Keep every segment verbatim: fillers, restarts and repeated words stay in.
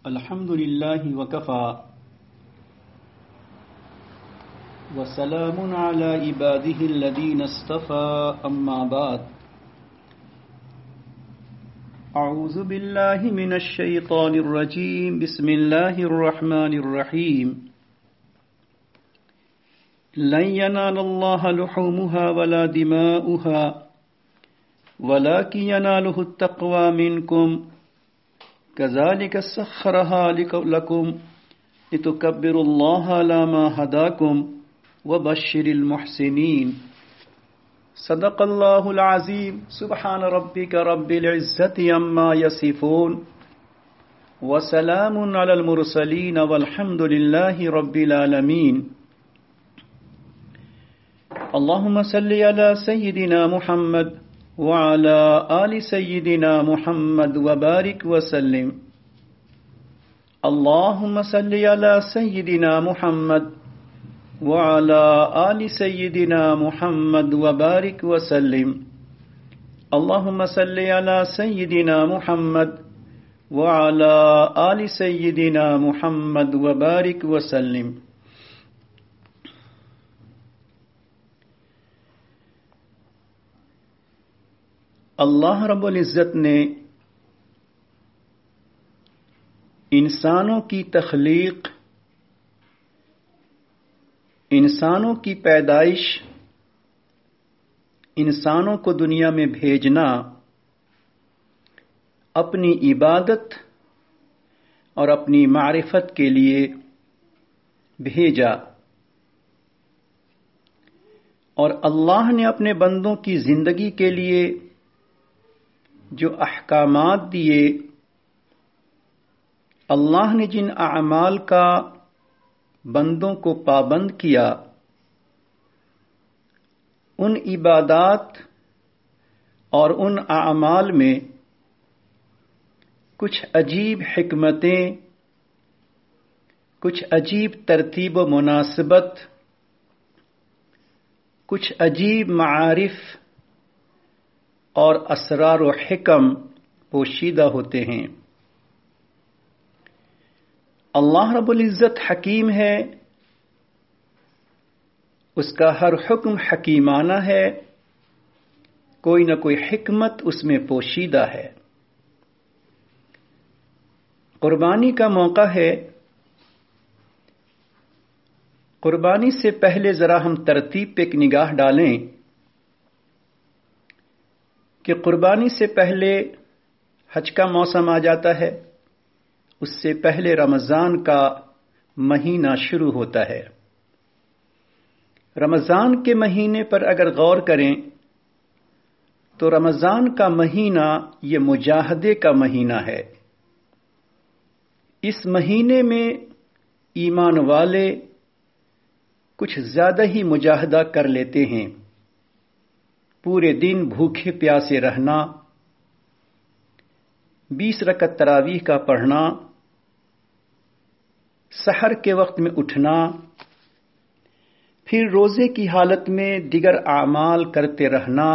الحمد لله وكفى وسلام على عباده الذين اصطفى أما بعد أعوذ بالله من الشيطان الرجيم بسم الله الرحمن الرحيم لن ينال الله لحومها ولا دماؤها ولكن يناله التقوى منكم كذلك سخرها لكم لتكبروا الله على ما هداكم وبشر المحسنين صدق الله العظيم سبحان ربك رب العزة عما يصفون وسلام على المرسلين والحمد لله رب العالمين اللهم صل على سيدنا محمد وعلى آل سيدنا محمد وبارك وسلم اللهم صل على سيدنا محمد وعلى آل سيدنا محمد وبارك وسلم اللهم صل على سيدنا محمد وعلى آل سيدنا محمد وبارك وسلم اللہ رب العزت نے انسانوں کی تخلیق، انسانوں کی پیدائش، انسانوں کو دنیا میں بھیجنا اپنی عبادت اور اپنی معرفت کے لیے بھیجا، اور اللہ نے اپنے بندوں کی زندگی کے لیے جو احکامات دیے، اللہ نے جن اعمال کا بندوں کو پابند کیا، ان عبادات اور ان اعمال میں کچھ عجیب حکمتیں، کچھ عجیب ترتیب و مناسبت، کچھ عجیب معارف اور اسرار و حکم پوشیدہ ہوتے ہیں۔ اللہ رب العزت حکیم ہے، اس کا ہر حکم حکیمانہ ہے، کوئی نہ کوئی حکمت اس میں پوشیدہ ہے۔ قربانی کا موقع ہے، قربانی سے پہلے ذرا ہم ترتیب پہ ایک نگاہ ڈالیں کہ قربانی سے پہلے حج کا موسم آ جاتا ہے، اس سے پہلے رمضان کا مہینہ شروع ہوتا ہے۔ رمضان کے مہینے پر اگر غور کریں تو رمضان کا مہینہ یہ مجاہدے کا مہینہ ہے۔ اس مہینے میں ایمان والے کچھ زیادہ ہی مجاہدہ کر لیتے ہیں، پورے دن بھوکے پیاسے رہنا، بیس رکعت تراویح کا پڑھنا، سحر کے وقت میں اٹھنا، پھر روزے کی حالت میں دیگر اعمال کرتے رہنا،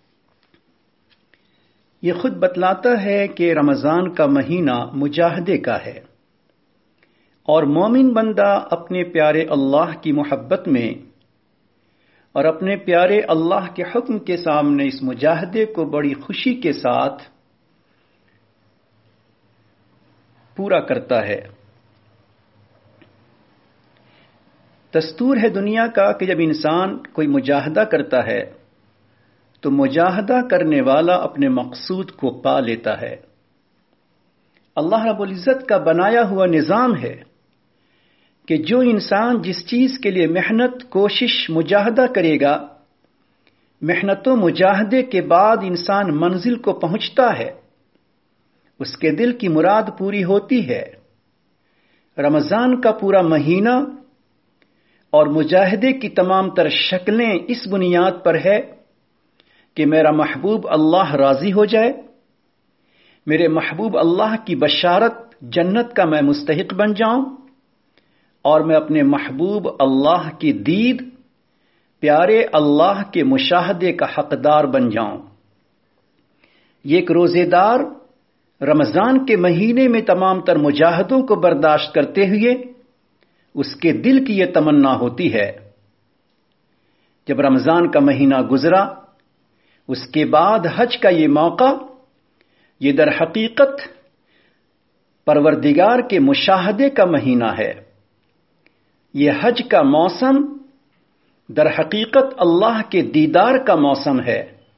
یہ خود بتلاتا ہے کہ رمضان کا مہینہ مجاہدے کا ہے، اور مومن بندہ اپنے پیارے اللہ کی محبت میں اور اپنے پیارے اللہ کے حکم کے سامنے اس مجاہدے کو بڑی خوشی کے ساتھ پورا کرتا ہے۔ دستور ہے دنیا کا کہ جب انسان کوئی مجاہدہ کرتا ہے تو مجاہدہ کرنے والا اپنے مقصود کو پا لیتا ہے۔ اللہ رب العزت کا بنایا ہوا نظام ہے کہ جو انسان جس چیز کے لیے محنت، کوشش، مجاہدہ کرے گا، محنت و مجاہدے کے بعد انسان منزل کو پہنچتا ہے، اس کے دل کی مراد پوری ہوتی ہے۔ رمضان کا پورا مہینہ اور مجاہدے کی تمام تر شکلیں اس بنیاد پر ہے کہ میرا محبوب اللہ راضی ہو جائے، میرے محبوب اللہ کی بشارت جنت کا میں مستحق بن جاؤں، اور میں اپنے محبوب اللہ کی دید، پیارے اللہ کے مشاہدے کا حقدار بن جاؤں۔ یہ ایک روزے دار رمضان کے مہینے میں تمام تر مجاہدوں کو برداشت کرتے ہوئے اس کے دل کی یہ تمنا ہوتی ہے، جب رمضان کا مہینہ گزرا اس کے بعد حج کا یہ موقع، یہ در حقیقت پروردگار کے مشاہدے کا مہینہ ہے۔ یہ حج کا موسم در حقیقت اللہ کے دیدار کا موسم ہے۔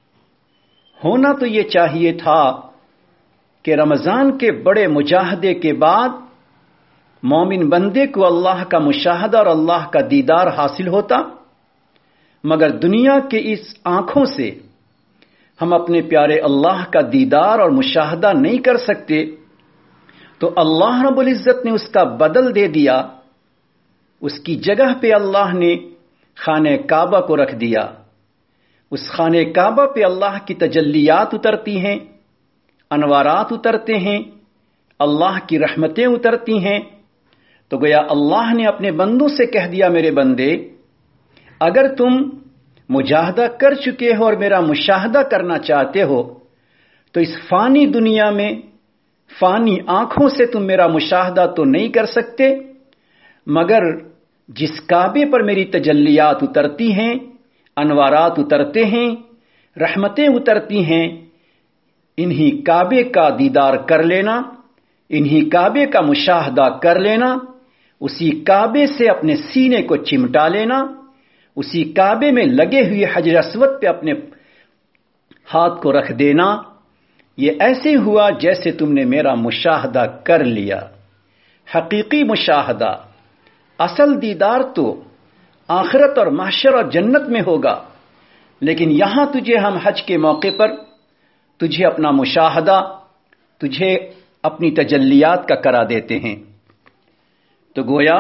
ہونا تو یہ چاہیے تھا کہ رمضان کے بڑے مجاہدے کے بعد مومن بندے کو اللہ کا مشاہدہ اور اللہ کا دیدار حاصل ہوتا، مگر دنیا کے اس آنکھوں سے ہم اپنے پیارے اللہ کا دیدار اور مشاہدہ نہیں کر سکتے، تو اللہ رب العزت نے اس کا بدل دے دیا۔ اس کی جگہ پہ اللہ نے خانہ کعبہ کو رکھ دیا۔ اس خانہ کعبہ پہ اللہ کی تجلیات اترتی ہیں، انوارات اترتے ہیں، اللہ کی رحمتیں اترتی ہیں۔ تو گویا اللہ نے اپنے بندوں سے کہہ دیا، میرے بندے اگر تم مجاہدہ کر چکے ہو اور میرا مشاہدہ کرنا چاہتے ہو تو اس فانی دنیا میں فانی آنکھوں سے تم میرا مشاہدہ تو نہیں کر سکتے، مگر جس کعبے پر میری تجلیات اترتی ہیں، انوارات اترتے ہیں، رحمتیں اترتی ہیں، انہی کعبے کا دیدار کر لینا، انہی کعبے کا مشاہدہ کر لینا، اسی کعبے سے اپنے سینے کو چمٹا لینا، اسی کعبے میں لگے ہوئے حجر اسود پہ اپنے ہاتھ کو رکھ دینا۔ یہ ایسے ہوا جیسے تم نے میرا مشاہدہ کر لیا۔ حقیقی مشاہدہ، اصل دیدار تو آخرت اور محشر اور جنت میں ہوگا، لیکن یہاں تجھے ہم حج کے موقع پر تجھے اپنا مشاہدہ، تجھے اپنی تجلیات کا کرا دیتے ہیں۔ تو گویا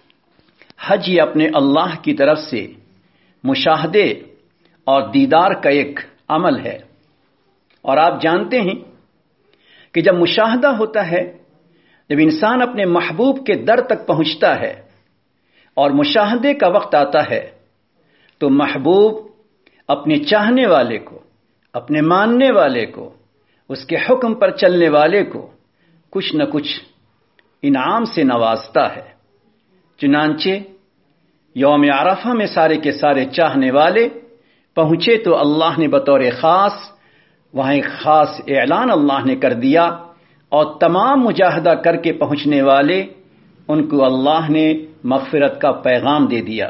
حج یہ اپنے اللہ کی طرف سے مشاہدے اور دیدار کا ایک عمل ہے۔ اور آپ جانتے ہیں کہ جب مشاہدہ ہوتا ہے، جب انسان اپنے محبوب کے در تک پہنچتا ہے اور مشاہدے کا وقت آتا ہے، تو محبوب اپنے چاہنے والے کو، اپنے ماننے والے کو، اس کے حکم پر چلنے والے کو کچھ نہ کچھ انعام سے نوازتا ہے۔ چنانچہ یوم عرفہ میں سارے کے سارے چاہنے والے پہنچے تو اللہ نے بطور خاص وہاں ایک خاص اعلان اللہ نے کر دیا، اور تمام مجاہدہ کر کے پہنچنے والے ان کو اللہ نے مغفرت کا پیغام دے دیا۔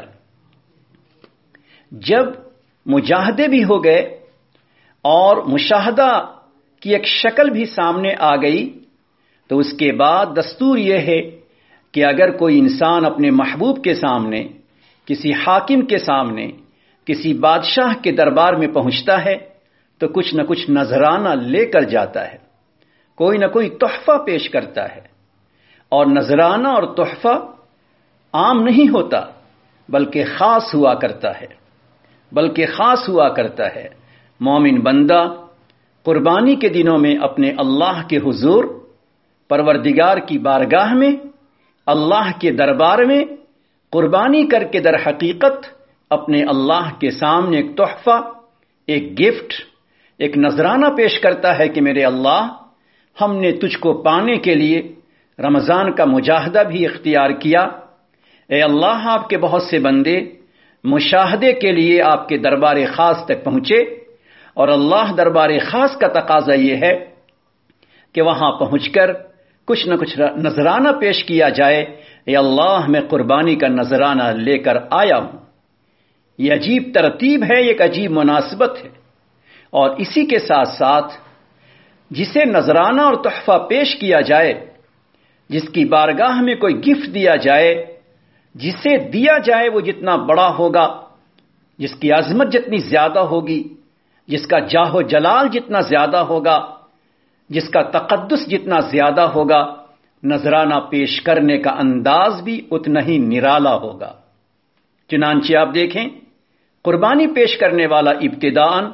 جب مجاہدے بھی ہو گئے اور مشاہدہ کی ایک شکل بھی سامنے آ گئی، تو اس کے بعد دستور یہ ہے کہ اگر کوئی انسان اپنے محبوب کے سامنے، کسی حاکم کے سامنے، کسی بادشاہ کے دربار میں پہنچتا ہے تو کچھ نہ کچھ نذرانہ لے کر جاتا ہے، کوئی نہ کوئی تحفہ پیش کرتا ہے۔ اور نذرانہ اور تحفہ عام نہیں ہوتا، بلکہ خاص ہوا کرتا ہے، بلکہ خاص ہوا کرتا ہے۔ مومن بندہ قربانی کے دنوں میں اپنے اللہ کے حضور، پروردگار کی بارگاہ میں، اللہ کے دربار میں قربانی کر کے در حقیقت اپنے اللہ کے سامنے ایک تحفہ، ایک گفٹ، ایک نذرانہ پیش کرتا ہے کہ میرے اللہ، ہم نے تجھ کو پانے کے لیے رمضان کا مجاہدہ بھی اختیار کیا۔ اے اللہ، آپ کے بہت سے بندے مشاہدے کے لیے آپ کے دربار خاص تک پہنچے، اور اللہ دربار خاص کا تقاضا یہ ہے کہ وہاں پہنچ کر کچھ نہ کچھ نذرانہ پیش کیا جائے۔ اے اللہ، میں قربانی کا نذرانہ لے کر آیا ہوں۔ یہ عجیب ترتیب ہے، ایک عجیب مناسبت ہے۔ اور اسی کے ساتھ ساتھ جسے نذرانہ اور تحفہ پیش کیا جائے، جس کی بارگاہ میں کوئی گفٹ دیا جائے، جسے دیا جائے وہ جتنا بڑا ہوگا، جس کی عظمت جتنی زیادہ ہوگی، جس کا جاہ و جلال جتنا زیادہ ہوگا، جس کا تقدس جتنا زیادہ ہوگا، نذرانہ پیش کرنے کا انداز بھی اتنا ہی نرالا ہوگا۔ چنانچہ آپ دیکھیں، قربانی پیش کرنے والا ابتداءً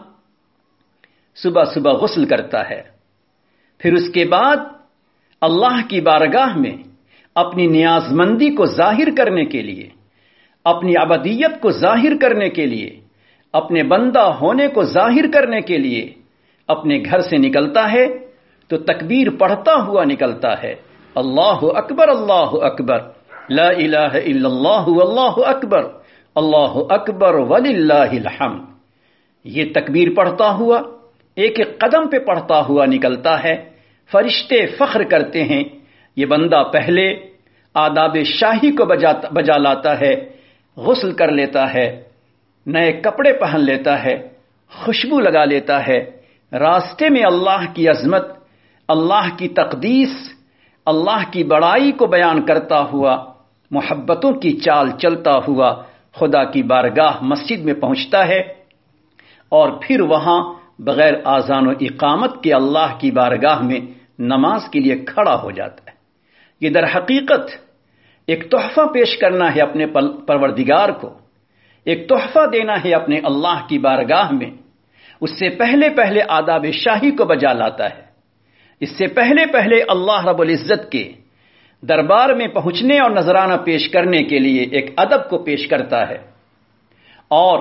صبح صبح غسل کرتا ہے، پھر اس کے بعد اللہ کی بارگاہ میں اپنی نیاز مندی کو ظاہر کرنے کے لیے، اپنی عبدیت کو ظاہر کرنے کے لیے، اپنے بندہ ہونے کو ظاہر کرنے کے لیے اپنے گھر سے نکلتا ہے، تو تکبیر پڑھتا ہوا نکلتا ہے، اللہ اکبر اللہ اکبر، لا الہ الا اللہ واللہ اکبر، اللہ اکبر وللہ الحمد۔ یہ تکبیر پڑھتا ہوا ایک ایک قدم پہ پڑھتا ہوا نکلتا ہے۔ فرشتے فخر کرتے ہیں، یہ بندہ پہلے آداب شاہی کو بجا لاتا ہے، غسل کر لیتا ہے، نئے کپڑے پہن لیتا ہے، خوشبو لگا لیتا ہے، راستے میں اللہ کی عظمت، اللہ کی تقدیس، اللہ کی بڑائی کو بیان کرتا ہوا، محبتوں کی چال چلتا ہوا خدا کی بارگاہ مسجد میں پہنچتا ہے، اور پھر وہاں بغیر آذان و اقامت کے اللہ کی بارگاہ میں نماز کے لیے کھڑا ہو جاتا ہے۔ یہ در حقیقت ایک تحفہ پیش کرنا ہے اپنے پروردگار کو، ایک تحفہ دینا ہے اپنے اللہ کی بارگاہ میں۔ اس سے پہلے پہلے آداب شاہی کو بجا لاتا ہے، اس سے پہلے پہلے اللہ رب العزت کے دربار میں پہنچنے اور نذرانہ پیش کرنے کے لیے ایک ادب کو پیش کرتا ہے، اور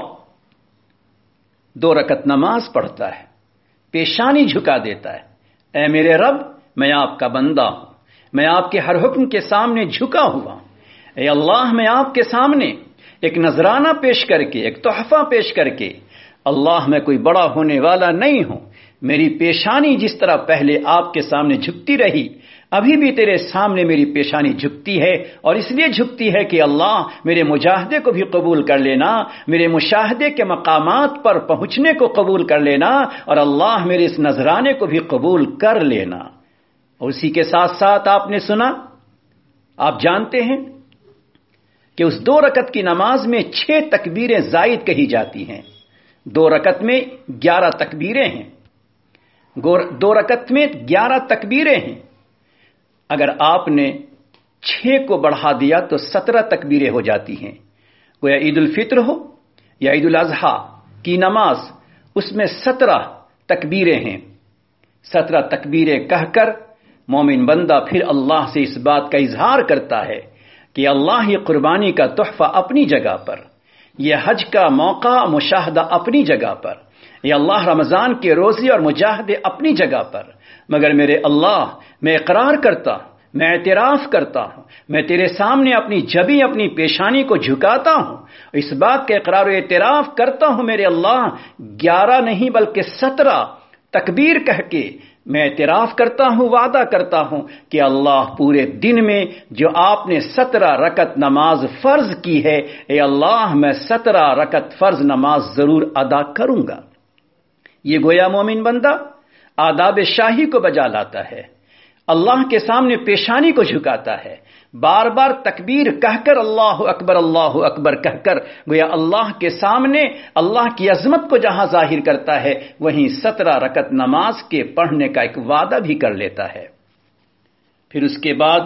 دو رکعت نماز پڑھتا ہے، پیشانی جھکا دیتا ہے، اے میرے رب میں آپ کا بندہ ہوں، میں آپ کے ہر حکم کے سامنے جھکا ہوا ہوں، اے اللہ میں آپ کے سامنے ایک نذرانہ پیش کر کے، ایک تحفہ پیش کر کے، اللہ میں کوئی بڑا ہونے والا نہیں ہوں، میری پیشانی جس طرح پہلے آپ کے سامنے جھکتی رہی، ابھی بھی تیرے سامنے میری پیشانی جھکتی ہے، اور اس لیے جھکتی ہے کہ اللہ میرے مجاہدے کو بھی قبول کر لینا، میرے مشاہدے کے مقامات پر پہنچنے کو قبول کر لینا، اور اللہ میرے اس نذرانے کو بھی قبول کر لینا۔ اور اسی کے ساتھ ساتھ آپ نے سنا، آپ جانتے ہیں کہ اس دو رکعت کی نماز میں چھ تکبیریں زائد کہی جاتی ہیں، دو رکعت میں گیارہ تکبیریں ہیں، دو رکعت میں گیارہ تکبیریں ہیں، اگر آپ نے چھ کو بڑھا دیا تو سترہ تکبیریں ہو جاتی ہیں۔ گویا عید الفطر ہو یا عید الاضحیٰ کی نماز، اس میں سترہ تکبیریں ہیں۔ سترہ تکبیریں کہہ کر مومن بندہ پھر اللہ سے اس بات کا اظہار کرتا ہے کہ اللہ یہ قربانی کا تحفہ اپنی جگہ پر، یہ حج کا موقع مشاہدہ اپنی جگہ پر، یہ اللہ رمضان کے روزے اور مجاہدے اپنی جگہ پر، مگر میرے اللہ میں اقرار کرتا ہوں، میں اعتراف کرتا ہوں، میں تیرے سامنے اپنی جبیں اپنی پیشانی کو جھکاتا ہوں، اس بات کا اقرار و اعتراف کرتا ہوں میرے اللہ، گیارہ نہیں بلکہ سترہ تکبیر کہہ کے میں اعتراف کرتا ہوں، وعدہ کرتا ہوں کہ اللہ پورے دن میں جو آپ نے سترہ رکعت نماز فرض کی ہے، اے اللہ میں سترہ رکعت فرض نماز ضرور ادا کروں گا۔ یہ گویا مومن بندہ آداب شاہی کو بجا لاتا ہے، اللہ کے سامنے پیشانی کو جھکاتا ہے، بار بار تکبیر کہہ کر اللہ اکبر اللہ اکبر کہہ کر گویا اللہ کے سامنے اللہ کی عظمت کو جہاں ظاہر کرتا ہے، وہیں سترہ رکعت نماز کے پڑھنے کا ایک وعدہ بھی کر لیتا ہے۔ پھر اس کے بعد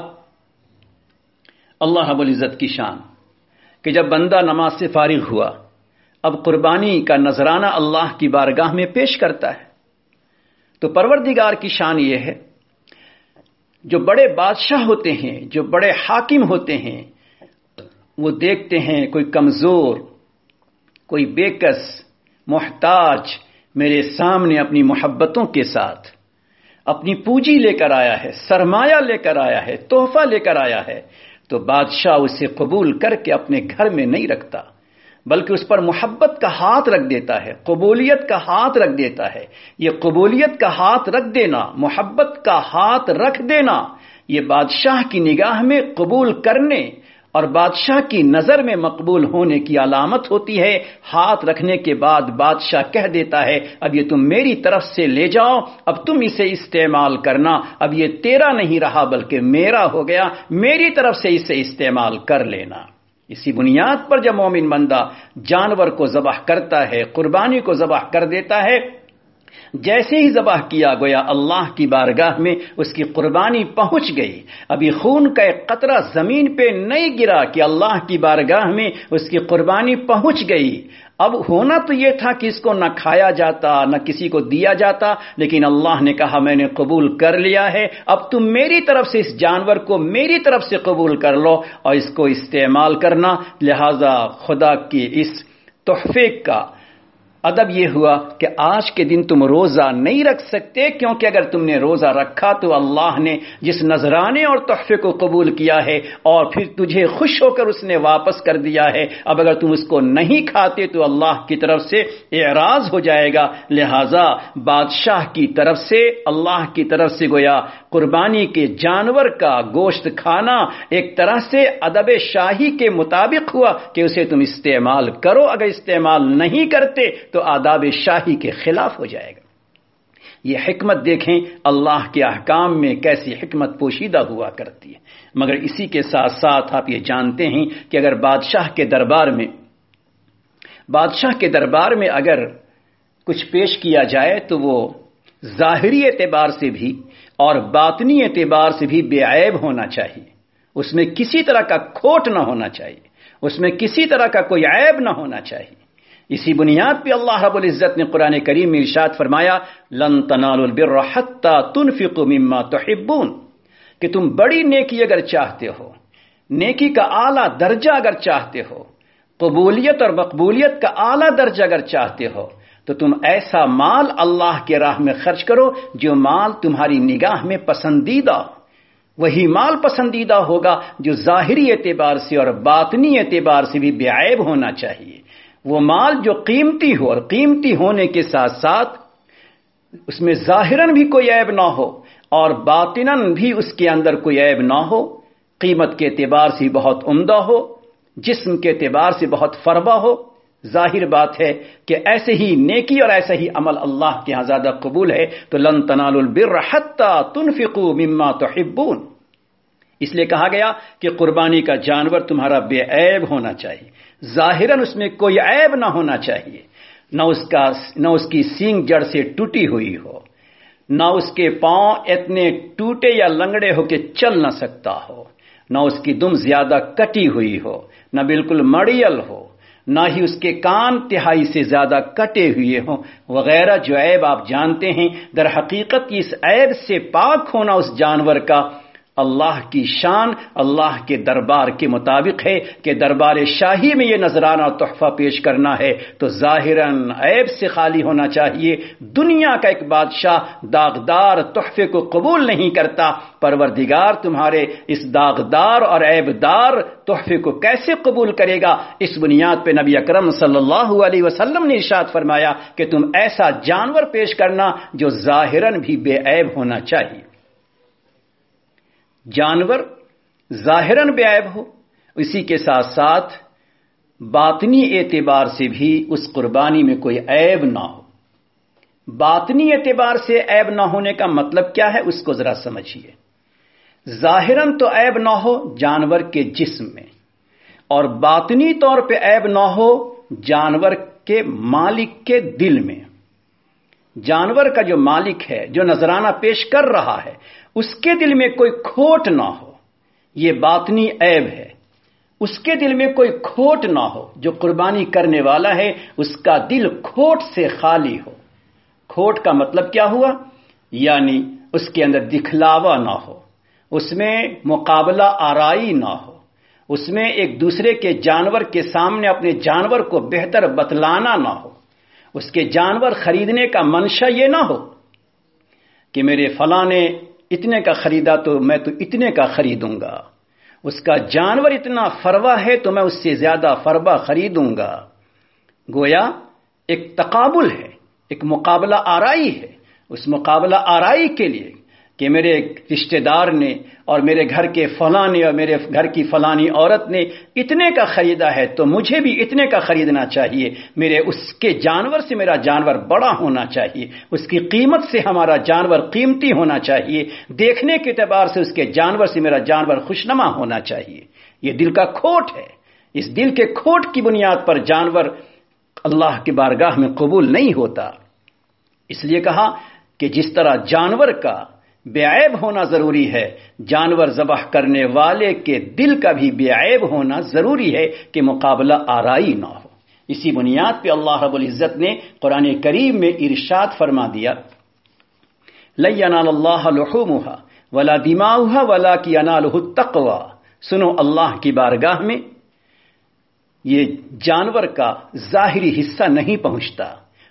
اللہ رب العزت کی شان کہ جب بندہ نماز سے فارغ ہوا، اب قربانی کا نذرانہ اللہ کی بارگاہ میں پیش کرتا ہے، تو پروردگار کی شان یہ ہے، جو بڑے بادشاہ ہوتے ہیں، جو بڑے حاکم ہوتے ہیں، وہ دیکھتے ہیں کوئی کمزور، کوئی بےکس، محتاج میرے سامنے اپنی محبتوں کے ساتھ اپنی پونجی لے کر آیا ہے، سرمایہ لے کر آیا ہے، تحفہ لے کر آیا ہے، تو بادشاہ اسے قبول کر کے اپنے گھر میں نہیں رکھتا، بلکہ اس پر محبت کا ہاتھ رکھ دیتا ہے، قبولیت کا ہاتھ رکھ دیتا ہے۔ یہ قبولیت کا ہاتھ رکھ دینا، محبت کا ہاتھ رکھ دینا، یہ بادشاہ کی نگاہ میں قبول کرنے اور بادشاہ کی نظر میں مقبول ہونے کی علامت ہوتی ہے۔ ہاتھ رکھنے کے بعد بادشاہ کہہ دیتا ہے، اب یہ تم میری طرف سے لے جاؤ، اب تم اسے استعمال کرنا، اب یہ تیرا نہیں رہا بلکہ میرا ہو گیا، میری طرف سے اسے استعمال کر لینا۔ اسی بنیاد پر جب مومن بندہ جانور کو ذبح کرتا ہے، قربانی کو ذبح کر دیتا ہے، جیسے ہی ذبح کیا گویا اللہ کی بارگاہ میں اس کی قربانی پہنچ گئی، ابھی خون کا ایک قطرہ زمین پہ نہیں گرا کہ اللہ کی بارگاہ میں اس کی قربانی پہنچ گئی۔ اب ہونا تو یہ تھا کہ اس کو نہ کھایا جاتا نہ کسی کو دیا جاتا، لیکن اللہ نے کہا میں نے قبول کر لیا ہے، اب تم میری طرف سے اس جانور کو میری طرف سے قبول کر لو اور اس کو استعمال کرنا۔ لہذا خدا کی اس تحفے کا ادب یہ ہوا کہ آج کے دن تم روزہ نہیں رکھ سکتے، کیونکہ اگر تم نے روزہ رکھا تو اللہ نے جس نذرانے اور تحفے کو قبول کیا ہے اور پھر تجھے خوش ہو کر اس نے واپس کر دیا ہے، اب اگر تم اس کو نہیں کھاتے تو اللہ کی طرف سے اعراض ہو جائے گا۔ لہذا بادشاہ کی طرف سے، اللہ کی طرف سے گویا قربانی کے جانور کا گوشت کھانا ایک طرح سے ادب شاہی کے مطابق ہوا کہ اسے تم استعمال کرو، اگر استعمال نہیں کرتے تو آداب شاہی کے خلاف ہو جائے گا۔ یہ حکمت دیکھیں اللہ کے احکام میں کیسی حکمت پوشیدہ ہوا کرتی ہے۔ مگر اسی کے ساتھ ساتھ آپ یہ جانتے ہیں کہ اگر بادشاہ کے دربار میں بادشاہ کے دربار میں اگر کچھ پیش کیا جائے تو وہ ظاہری اعتبار سے بھی اور باطنی اعتبار سے بھی بے عیب ہونا چاہیے، اس میں کسی طرح کا کھوٹ نہ ہونا چاہیے، اس میں کسی طرح کا کوئی عیب نہ ہونا چاہیے۔ اسی بنیاد پہ اللہ رب العزت نے قرآن کریم میں ارشاد فرمایا لن تنالوا البر حتى تنفقوا مما تحبون، کہ تم بڑی نیکی اگر چاہتے ہو، نیکی کا اعلیٰ درجہ اگر چاہتے ہو، قبولیت اور مقبولیت کا اعلیٰ درجہ اگر چاہتے ہو تو تم ایسا مال اللہ کے راہ میں خرچ کرو جو مال تمہاری نگاہ میں پسندیدہ ہو۔ وہی مال پسندیدہ ہوگا جو ظاہری اعتبار سے اور باطنی اعتبار سے بھی بے عیب ہونا چاہیے۔ وہ مال جو قیمتی ہو، اور قیمتی ہونے کے ساتھ ساتھ اس میں ظاہراً بھی کوئی عیب نہ ہو اور باطناً بھی اس کے اندر کوئی عیب نہ ہو، قیمت کے اعتبار سے بہت عمدہ ہو، جسم کے اعتبار سے بہت فربا ہو۔ ظاہر بات ہے کہ ایسے ہی نیکی اور ایسا ہی عمل اللہ کے ہاں زیادہ قبول ہے۔ تو لن تنالوا البر حتى تنفقوا مما تحبون، اس لیے کہا گیا کہ قربانی کا جانور تمہارا بے عیب ہونا چاہیے، ظاہراً اس میں کوئی عیب نہ ہونا چاہیے، نہ اس کا نہ اس کی سینگ جڑ سے ٹوٹی ہوئی ہو، نہ اس کے پاؤں اتنے ٹوٹے یا لنگڑے ہو کہ چل نہ سکتا ہو، نہ اس کی دم زیادہ کٹی ہوئی ہو، نہ بالکل مڑیل ہو، نہ ہی اس کے کان تہائی سے زیادہ کٹے ہوئے ہوں، وغیرہ جو عیب آپ جانتے ہیں۔ در حقیقت اس عیب سے پاک ہونا اس جانور کا اللہ کی شان، اللہ کے دربار کے مطابق ہے کہ دربار شاہی میں یہ نذرانہ تحفہ پیش کرنا ہے تو ظاہراً عیب سے خالی ہونا چاہیے۔ دنیا کا ایک بادشاہ داغدار تحفے کو قبول نہیں کرتا، پروردگار تمہارے اس داغدار اور عیبدار تحفے کو کیسے قبول کرے گا؟ اس بنیاد پہ نبی اکرم صلی اللہ علیہ وسلم نے ارشاد فرمایا کہ تم ایسا جانور پیش کرنا جو ظاہراً بھی بے عیب ہونا چاہیے۔ جانور ظاہراً بے عیب ہو، اسی کے ساتھ ساتھ باطنی اعتبار سے بھی اس قربانی میں کوئی عیب نہ ہو۔ باطنی اعتبار سے عیب نہ ہونے کا مطلب کیا ہے اس کو ذرا سمجھیے۔ ظاہراً تو عیب نہ ہو جانور کے جسم میں، اور باطنی طور پہ عیب نہ ہو جانور کے مالک کے دل میں۔ جانور کا جو مالک ہے، جو نذرانہ پیش کر رہا ہے، اس کے دل میں کوئی کھوٹ نہ ہو، یہ باطنی عیب ہے۔ اس کے دل میں کوئی کھوٹ نہ ہو، جو قربانی کرنے والا ہے اس کا دل کھوٹ سے خالی ہو۔ کھوٹ کا مطلب کیا ہوا؟ یعنی اس کے اندر دکھلاوا نہ ہو، اس میں مقابلہ آرائی نہ ہو، اس میں ایک دوسرے کے جانور کے سامنے اپنے جانور کو بہتر بتلانا نہ ہو، اس کے جانور خریدنے کا منشا یہ نہ ہو کہ میرے فلاں نے اتنے کا خریدا تو میں تو اتنے کا خریدوں گا، اس کا جانور اتنا فروا ہے تو میں اس سے زیادہ فروا خریدوں گا۔ گویا ایک تقابل ہے، ایک مقابلہ آرائی ہے۔ اس مقابلہ آرائی کے لیے کہ میرے رشتہ دار نے اور میرے گھر کے فلاں نے اور میرے گھر کی فلانی عورت نے اتنے کا خریدا ہے تو مجھے بھی اتنے کا خریدنا چاہیے، میرے اس کے جانور سے میرا جانور بڑا ہونا چاہیے، اس کی قیمت سے ہمارا جانور قیمتی ہونا چاہیے، دیکھنے کے اعتبار سے اس کے جانور سے میرا جانور خوشنما ہونا چاہیے۔ یہ دل کا کھوٹ ہے۔ اس دل کے کھوٹ کی بنیاد پر جانور اللہ کی بارگاہ میں قبول نہیں ہوتا۔ اس لیے کہا کہ جس طرح جانور کا بے عیب ہونا ضروری ہے، جانور ذبح کرنے والے کے دل کا بھی بے عیب ہونا ضروری ہے کہ مقابلہ آرائی نہ ہو۔ اسی بنیاد پہ اللہ رب العزت نے قرآن کریم میں ارشاد فرما دیا لَن يَنَالَ اللَّهَ لُحُومُهَا وَلَا دِمَاؤُهَا وَلَٰكِن يَنَالُهُ التَّقْوَىٰ۔ سنو، اللہ کی بارگاہ میں یہ جانور کا ظاہری حصہ نہیں پہنچتا،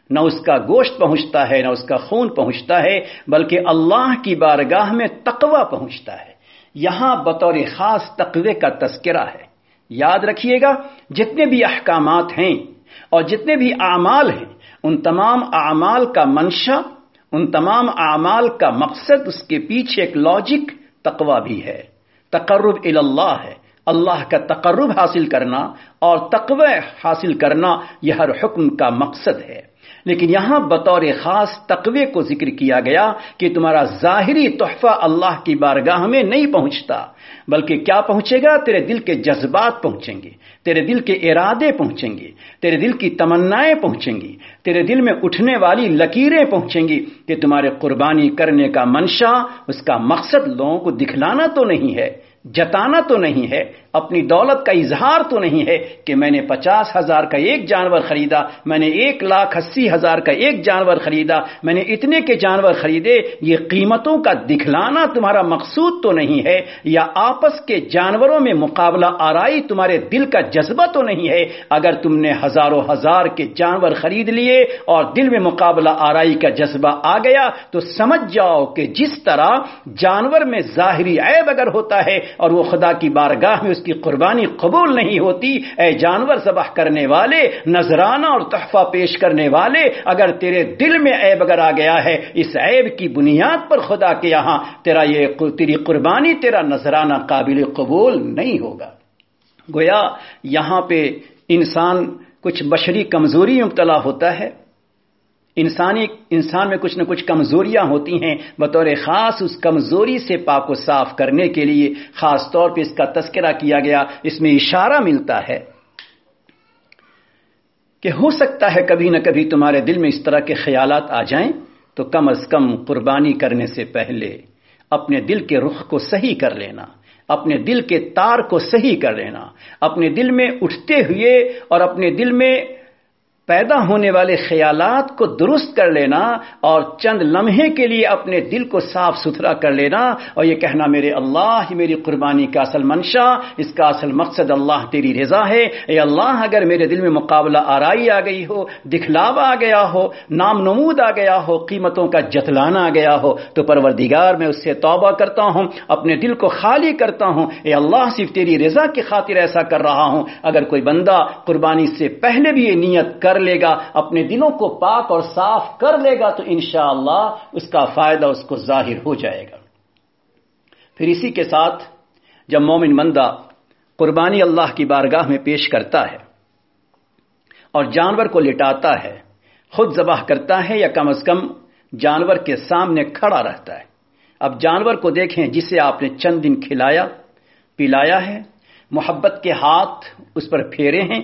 نہ اس کا گوشت پہنچتا ہے، نہ اس کا خون پہنچتا ہے، بلکہ اللہ کی بارگاہ میں تقوی پہنچتا ہے۔ یہاں بطور خاص تقوی کا تذکرہ ہے۔ یاد رکھیے گا، جتنے بھی احکامات ہیں اور جتنے بھی اعمال ہیں، ان تمام اعمال کا منشا، ان تمام اعمال کا مقصد، اس کے پیچھے ایک لاجک تقوی بھی ہے، تقرب الی اللہ ہے، اللہ کا تقرب حاصل کرنا اور تقوی حاصل کرنا، یہ ہر حکم کا مقصد ہے۔ لیکن یہاں بطور خاص تقوی کو ذکر کیا گیا کہ تمہارا ظاہری تحفہ اللہ کی بارگاہ میں نہیں پہنچتا، بلکہ کیا پہنچے گا؟ تیرے دل کے جذبات پہنچیں گے، تیرے دل کے ارادے پہنچیں گے، تیرے دل کی تمنائیں پہنچیں گی، تیرے دل میں اٹھنے والی لکیریں پہنچیں گی کہ تمہارے قربانی کرنے کا منشا، اس کا مقصد لوگوں کو دکھلانا تو نہیں ہے، جتانا تو نہیں ہے، اپنی دولت کا اظہار تو نہیں ہے کہ میں نے پچاس ہزار کا ایک جانور خریدا، میں نے ایک لاکھ اسی ہزار کا ایک جانور خریدا، میں نے اتنے کے جانور خریدے۔ یہ قیمتوں کا دکھلانا تمہارا مقصود تو نہیں ہے، یا آپس کے جانوروں میں مقابلہ آرائی تمہارے دل کا جذبہ تو نہیں ہے۔ اگر تم نے ہزاروں ہزار کے جانور خرید لیے اور دل میں مقابلہ آرائی کا جذبہ آ گیا تو سمجھ جاؤ کہ جس طرح جانور میں ظاہری عیب اگر ہوتا ہے اور وہ خدا کی بارگاہ میں اس کی قربانی قبول نہیں ہوتی، اے جانور ذبح کرنے والے، نذرانہ اور تحفہ پیش کرنے والے، اگر تیرے دل میں عیب اگر آ گیا ہے، اس عیب کی بنیاد پر خدا کے یہاں تیرا یہ تیری قربانی، تیرا نذرانہ قابل قبول نہیں ہوگا۔ گویا یہاں پہ انسان کچھ بشری کمزوری مبتلا ہوتا ہے، انسانی انسان میں کچھ نہ کچھ کمزوریاں ہوتی ہیں، بطور خاص اس کمزوری سے پاک و صاف کرنے کے لیے خاص طور پہ اس کا تذکرہ کیا گیا۔ اس میں اشارہ ملتا ہے کہ ہو سکتا ہے کبھی نہ کبھی تمہارے دل میں اس طرح کے خیالات آ جائیں، تو کم از کم قربانی کرنے سے پہلے اپنے دل کے رخ کو صحیح کر لینا، اپنے دل کے تار کو صحیح کر لینا، اپنے دل میں اٹھتے ہوئے اور اپنے دل میں پیدا ہونے والے خیالات کو درست کر لینا، اور چند لمحے کے لیے اپنے دل کو صاف ستھرا کر لینا، اور یہ کہنا میرے اللہ، یہ میری قربانی کا اصل منشا، اس کا اصل مقصد اللہ تیری رضا ہے۔ اے اللہ، اگر میرے دل میں مقابلہ آرائی آ گئی ہو، دکھلاوا آ گیا ہو، نام نمود آ گیا ہو، قیمتوں کا جتلانا آ گیا ہو، تو پروردگار میں اس سے توبہ کرتا ہوں، اپنے دل کو خالی کرتا ہوں۔ اے اللہ، صرف تیری رضا کی خاطر ایسا کر رہا ہوں۔ اگر کوئی بندہ قربانی سے پہلے بھی یہ نیت کر لے گا، اپنے دلوں کو پاک اور صاف کر لے گا، تو انشاءاللہ اس کا فائدہ اس کو ظاہر ہو جائے گا۔ پھر اسی کے ساتھ جب مومن بندہ قربانی اللہ کی بارگاہ میں پیش کرتا ہے اور جانور کو لٹاتا ہے، خود ذبح کرتا ہے یا کم از کم جانور کے سامنے کھڑا رہتا ہے۔ اب جانور کو دیکھیں جسے آپ نے چند دن کھلایا پلایا ہے، محبت کے ہاتھ اس پر پھیرے ہیں،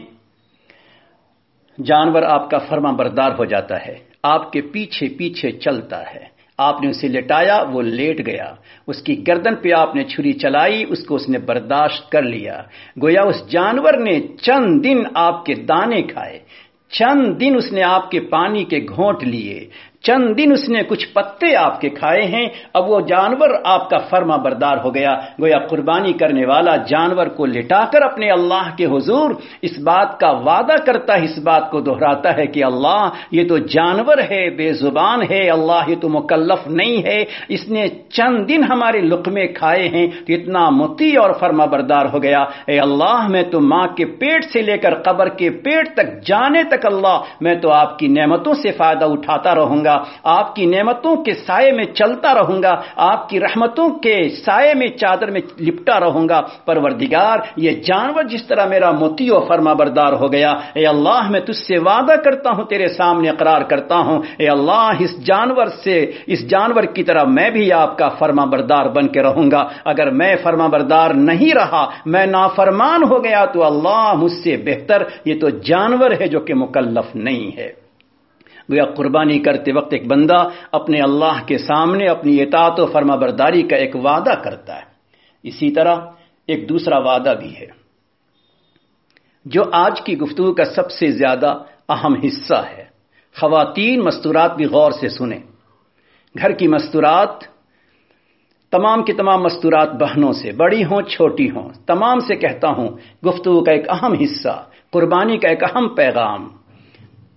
جانور آپ کا فرما بردار ہو جاتا ہے، آپ کے پیچھے پیچھے چلتا ہے۔ آپ نے اسے لٹایا، وہ لیٹ گیا، اس کی گردن پہ آپ نے چھری چلائی، اس کو اس نے برداشت کر لیا۔ گویا اس جانور نے چند دن آپ کے دانے کھائے، چند دن اس نے آپ کے پانی کے گھونٹ لیے، چند دن اس نے کچھ پتے آپ کے کھائے ہیں، اب وہ جانور آپ کا فرما بردار ہو گیا۔ گویا قربانی کرنے والا جانور کو لٹا کر اپنے اللہ کے حضور اس بات کا وعدہ کرتا ہے، اس بات کو دہراتا ہے کہ اللہ یہ تو جانور ہے، بے زبان ہے، اللہ یہ تو مکلف نہیں ہے، اس نے چند دن ہمارے لقمے کھائے ہیں تو اتنا مطیع اور فرما بردار ہو گیا۔ اے اللہ، میں تو ماں کے پیٹ سے لے کر قبر کے پیٹ تک جانے تک اللہ میں تو آپ کی نعمتوں سے فائدہ اٹھاتا رہوں گا، آپ کی نعمتوں کے سائے میں چلتا رہوں گا، آپ کی رحمتوں کے سائے میں چادر میں لپٹا رہوں گا۔ پروردگار، یہ جانور جس طرح میرا مطیع و فرما بردار ہو گیا، اے اللہ میں تجھ سے وعدہ کرتا ہوں، تیرے سامنے اقرار کرتا ہوں، اے اللہ اس جانور سے اس جانور کی طرح میں بھی آپ کا فرما بردار بن کے رہوں گا۔ اگر میں فرما بردار نہیں رہا، میں نافرمان ہو گیا، تو اللہ مجھ سے بہتر یہ تو جانور ہے جو کہ مکلف نہیں ہے۔ گویا قربانی کرتے وقت ایک بندہ اپنے اللہ کے سامنے اپنی اطاعت و فرما برداری کا ایک وعدہ کرتا ہے۔ اسی طرح ایک دوسرا وعدہ بھی ہے جو آج کی گفتگو کا سب سے زیادہ اہم حصہ ہے۔ خواتین مستورات بھی غور سے سنیں، گھر کی مستورات، تمام کی تمام مستورات بہنوں سے، بڑی ہوں چھوٹی ہوں، تمام سے کہتا ہوں، گفتگو کا ایک اہم حصہ، قربانی کا ایک اہم پیغام،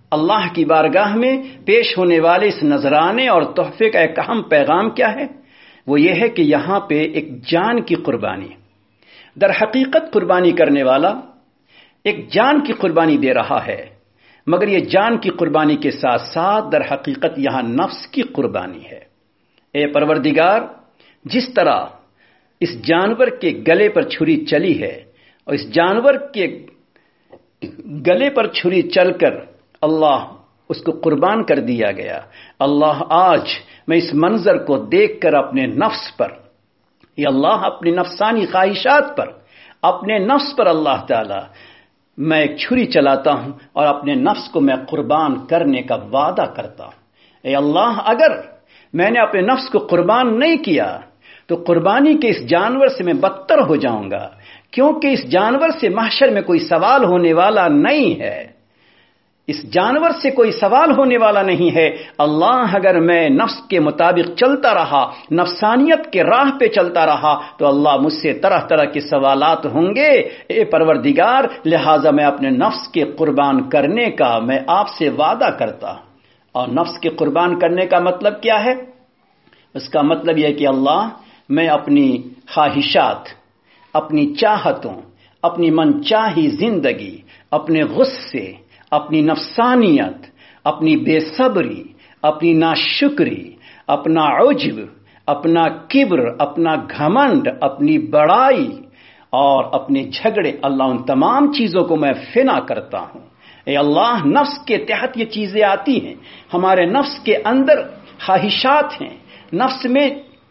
اللہ کی بارگاہ میں پیش ہونے والے اس نذرانے اور تحفے کا ایک اہم پیغام کیا ہے؟ وہ یہ ہے کہ یہاں پہ ایک جان کی قربانی، در حقیقت قربانی کرنے والا ایک جان کی قربانی دے رہا ہے، مگر یہ جان کی قربانی کے ساتھ ساتھ در حقیقت یہاں نفس کی قربانی ہے۔ اے پروردگار، جس طرح اس جانور کے گلے پر چھری چلی ہے اور اس جانور کے گلے پر چھری چل کر اللہ اس کو قربان کر دیا گیا، اللہ آج میں اس منظر کو دیکھ کر اپنے نفس پر، یا اللہ اپنی نفسانی خواہشات پر، اپنے نفس پر اللہ تعالی میں ایک چھری چلاتا ہوں اور اپنے نفس کو میں قربان کرنے کا وعدہ کرتا ہوں۔ اے اللہ، اگر میں نے اپنے نفس کو قربان نہیں کیا تو قربانی کے اس جانور سے میں بدتر ہو جاؤں گا، کیونکہ اس جانور سے محشر میں کوئی سوال ہونے والا نہیں ہے، اس جانور سے کوئی سوال ہونے والا نہیں ہے۔ اللہ، اگر میں نفس کے مطابق چلتا رہا، نفسانیت کے راہ پہ چلتا رہا تو اللہ مجھ سے طرح طرح کے سوالات ہوں گے۔ اے پروردگار، لہٰذا میں اپنے نفس کے قربان کرنے کا میں آپ سے وعدہ کرتا ہوں۔ اور نفس کے قربان کرنے کا مطلب کیا ہے؟ اس کا مطلب یہ ہے کہ اللہ، میں اپنی خواہشات، اپنی چاہتوں، اپنی من چاہی زندگی، اپنے غصے، اپنی نفسانیت، اپنی بے صبری، اپنی ناشکری، اپنا عجب، اپنا کبر، اپنا گھمنڈ، اپنی بڑائی اور اپنے جھگڑے، اللہ ان تمام چیزوں کو میں فنا کرتا ہوں۔ اے اللہ، نفس کے تحت یہ چیزیں آتی ہیں، ہمارے نفس کے اندر خواہشات ہیں، نفس میں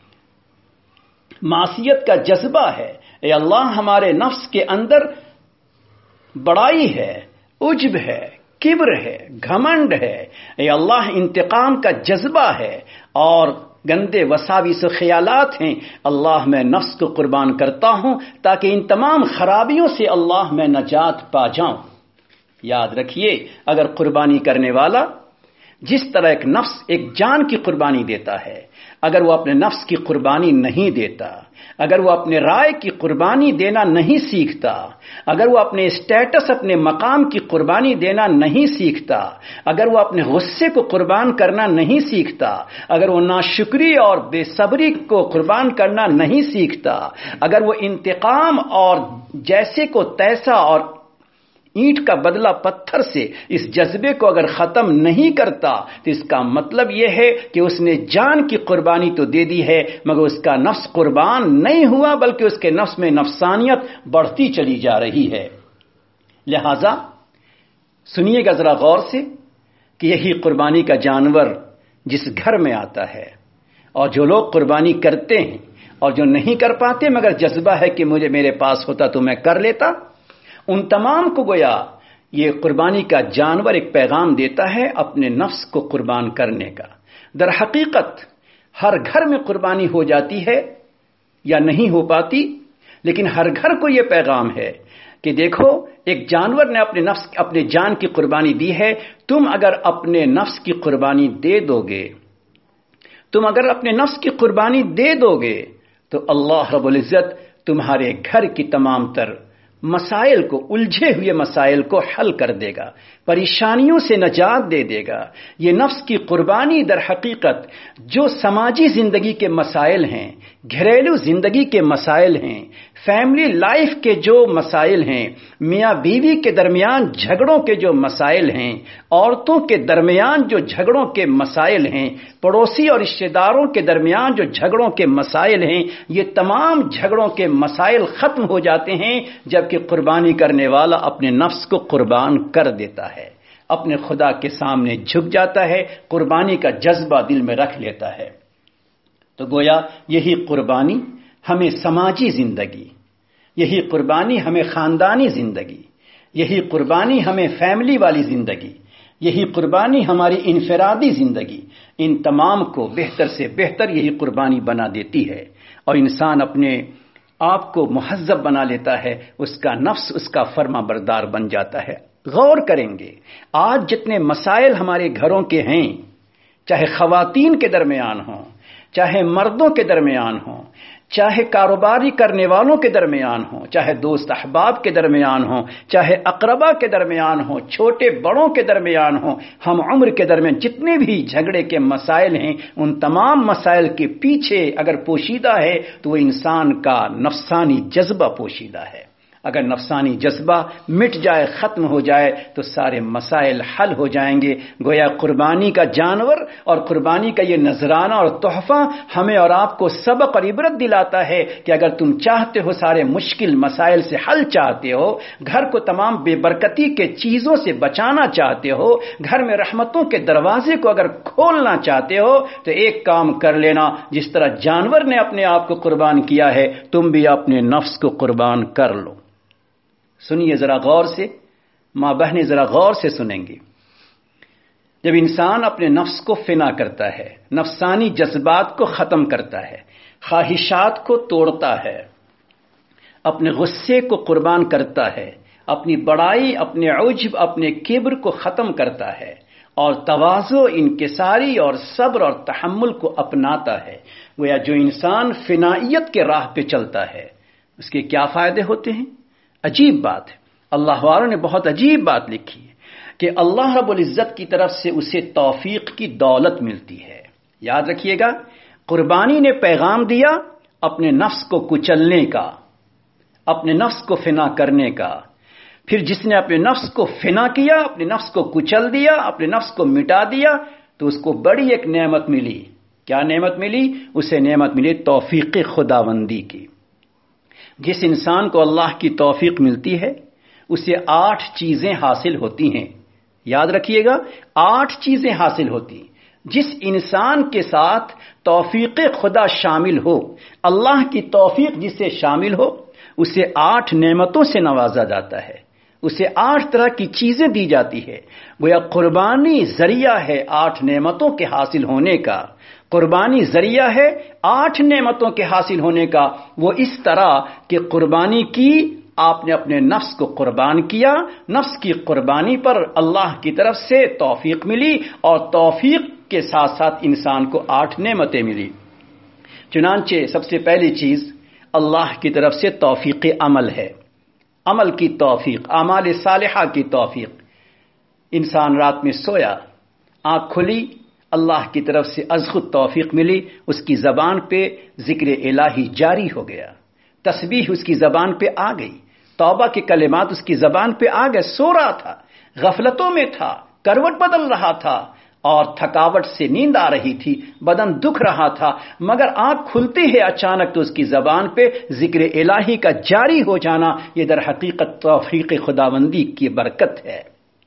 معصیت کا جذبہ ہے۔ اے اللہ، ہمارے نفس کے اندر بڑائی ہے، عجب ہے، کبر ہے، گھمنڈ ہے، اے اللہ انتقام کا جذبہ ہے اور گندے وساوس و خیالات ہیں۔ اللہ، میں نفس کو قربان کرتا ہوں تاکہ ان تمام خرابیوں سے اللہ میں نجات پا جاؤں۔ یاد رکھیے، اگر قربانی کرنے والا جس طرح ایک نفس ایک جان کی قربانی دیتا ہے، اگر وہ اپنے نفس کی قربانی نہیں دیتا، اگر وہ اپنے رائے کی قربانی دینا نہیں سیکھتا، اگر وہ اپنے اسٹیٹس، اپنے مقام کی قربانی دینا نہیں سیکھتا، اگر وہ اپنے غصے کو قربان کرنا نہیں سیکھتا، اگر وہ ناشکری اور بے صبری کو قربان کرنا نہیں سیکھتا، اگر وہ انتقام اور جیسے کو تیسا اور اینٹ کا بدلہ پتھر سے اس جذبے کو اگر ختم نہیں کرتا تو اس کا مطلب یہ ہے کہ اس نے جان کی قربانی تو دے دی ہے مگر اس کا نفس قربان نہیں ہوا، بلکہ اس کے نفس میں نفسانیت بڑھتی چلی جا رہی ہے۔ لہذا سنیے گا ذرا غور سے کہ یہی قربانی کا جانور جس گھر میں آتا ہے اور جو لوگ قربانی کرتے ہیں اور جو نہیں کر پاتے مگر جذبہ ہے کہ مجھے میرے پاس ہوتا تو میں کر لیتا، ان تمام کو گویا یہ قربانی کا جانور ایک پیغام دیتا ہے اپنے نفس کو قربان کرنے کا۔ در حقیقت ہر گھر میں قربانی ہو جاتی ہے یا نہیں ہو پاتی، لیکن ہر گھر کو یہ پیغام ہے کہ دیکھو، ایک جانور نے اپنے نفس اپنے جان کی قربانی دی ہے، تم اگر اپنے نفس کی قربانی دے دو گے، تم اگر اپنے نفس کی قربانی دے دو گے تو اللہ رب العزت تمہارے گھر کی تمام تر مسائل کو، الجھے ہوئے مسائل کو حل کر دے گا، پریشانیوں سے نجات دے دے گا۔ یہ نفس کی قربانی در حقیقت جو سماجی زندگی کے مسائل ہیں، گھریلو زندگی کے مسائل ہیں، فیملی لائف کے جو مسائل ہیں، میاں بیوی کے درمیان جھگڑوں کے جو مسائل ہیں، عورتوں کے درمیان جو جھگڑوں کے مسائل ہیں، پڑوسی اور رشتہ داروں کے درمیان جو جھگڑوں کے مسائل ہیں، یہ تمام جھگڑوں کے مسائل ختم ہو جاتے ہیں جبکہ قربانی کرنے والا اپنے نفس کو قربان کر دیتا ہے، اپنے خدا کے سامنے جھک جاتا ہے، قربانی کا جذبہ دل میں رکھ لیتا ہے۔ تو گویا یہی قربانی ہمیں سماجی زندگی، یہی قربانی ہمیں خاندانی زندگی، یہی قربانی ہمیں فیملی والی زندگی، یہی قربانی ہماری انفرادی زندگی، ان تمام کو بہتر سے بہتر یہی قربانی بنا دیتی ہے اور انسان اپنے آپ کو مہذب بنا لیتا ہے، اس کا نفس اس کا فرما بردار بن جاتا ہے۔ غور کریں گے، آج جتنے مسائل ہمارے گھروں کے ہیں، چاہے خواتین کے درمیان ہوں، چاہے مردوں کے درمیان ہوں، چاہے کاروباری کرنے والوں کے درمیان ہوں، چاہے دوست احباب کے درمیان ہوں، چاہے اقربا کے درمیان ہوں، چھوٹے بڑوں کے درمیان ہوں، ہم عمر کے درمیان جتنے بھی جھگڑے کے مسائل ہیں، ان تمام مسائل کے پیچھے اگر پوشیدہ ہے تو وہ انسان کا نفسانی جذبہ پوشیدہ ہے۔ اگر نفسانی جذبہ مٹ جائے، ختم ہو جائے تو سارے مسائل حل ہو جائیں گے۔ گویا قربانی کا جانور اور قربانی کا یہ نذرانہ اور تحفہ ہمیں اور آپ کو سبق اور عبرت دلاتا ہے کہ اگر تم چاہتے ہو سارے مشکل مسائل سے حل چاہتے ہو، گھر کو تمام بے برکتی کے چیزوں سے بچانا چاہتے ہو، گھر میں رحمتوں کے دروازے کو اگر کھولنا چاہتے ہو تو ایک کام کر لینا، جس طرح جانور نے اپنے آپ کو قربان کیا ہے تم بھی اپنے نفس کو قربان کر لو۔ سنیے ذرا غور سے، ماں بہنیں ذرا غور سے سنیں گی۔ جب انسان اپنے نفس کو فنا کرتا ہے، نفسانی جذبات کو ختم کرتا ہے، خواہشات کو توڑتا ہے، اپنے غصے کو قربان کرتا ہے، اپنی بڑائی، اپنے عجب، اپنے کبر کو ختم کرتا ہے اور تواضع، انکساری اور صبر اور تحمل کو اپناتا ہے، گویا جو انسان فنائیت کے راہ پہ چلتا ہے اس کے کیا فائدے ہوتے ہیں؟ عجیب بات ہے، اللہ والوں نے بہت عجیب بات لکھی ہے کہ اللہ رب العزت کی طرف سے اسے توفیق کی دولت ملتی ہے۔ یاد رکھیے گا، قربانی نے پیغام دیا اپنے نفس کو کچلنے کا، اپنے نفس کو فنا کرنے کا۔ پھر جس نے اپنے نفس کو فنا کیا، اپنے نفس کو کچل دیا، اپنے نفس کو مٹا دیا تو اس کو بڑی ایک نعمت ملی۔ کیا نعمت ملی؟ اسے نعمت ملی توفیق خداوندی کی۔ جس انسان کو اللہ کی توفیق ملتی ہے اسے آٹھ چیزیں حاصل ہوتی ہیں۔ یاد رکھیے گا، آٹھ چیزیں حاصل ہوتی ہیں۔ جس انسان کے ساتھ توفیق خدا شامل ہو، اللہ کی توفیق جسے شامل ہو، اسے آٹھ نعمتوں سے نوازا جاتا ہے، اسے آٹھ طرح کی چیزیں دی جاتی ہے۔ گویا قربانی ذریعہ ہے آٹھ نعمتوں کے حاصل ہونے کا۔ قربانی ذریعہ ہے آٹھ نعمتوں کے حاصل ہونے کا۔ وہ اس طرح کہ قربانی کی، آپ نے اپنے نفس کو قربان کیا، نفس کی قربانی پر اللہ کی طرف سے توفیق ملی اور توفیق کے ساتھ ساتھ انسان کو آٹھ نعمتیں ملی۔ چنانچہ سب سے پہلی چیز اللہ کی طرف سے توفیق عمل ہے، عمل کی توفیق، اعمال صالحہ کی توفیق۔ انسان رات میں سویا، آنکھ کھلی، اللہ کی طرف سے از خود توفیق ملی، اس کی زبان پہ ذکر الہی جاری ہو گیا، تسبیح اس کی زبان پہ آ گئی، توبہ کے کلمات اس کی زبان پہ آ گئے۔ سو رہا تھا، غفلتوں میں تھا، کروٹ بدل رہا تھا اور تھکاوٹ سے نیند آ رہی تھی، بدن دکھ رہا تھا، مگر آنکھ کھلتی ہے اچانک تو اس کی زبان پہ ذکر الہی کا جاری ہو جانا، یہ در حقیقت توفیق خداوندی کی برکت ہے۔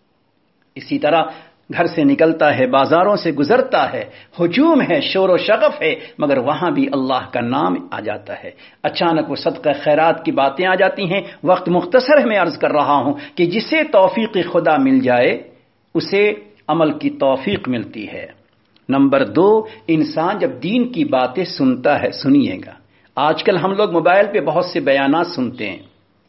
اسی طرح گھر سے نکلتا ہے، بازاروں سے گزرتا ہے، ہجوم ہے، شور و شغف ہے، مگر وہاں بھی اللہ کا نام آ جاتا ہے۔ اچانک وہ صدقہ خیرات کی باتیں آ جاتی ہیں۔ وقت مختصر ہے، میں عرض کر رہا ہوں کہ جسے توفیق خدا مل جائے اسے عمل کی توفیق ملتی ہے۔ نمبر دو، انسان جب دین کی باتیں سنتا ہے، سنیے گا، آج کل ہم لوگ موبائل پہ بہت سے بیانات سنتے ہیں،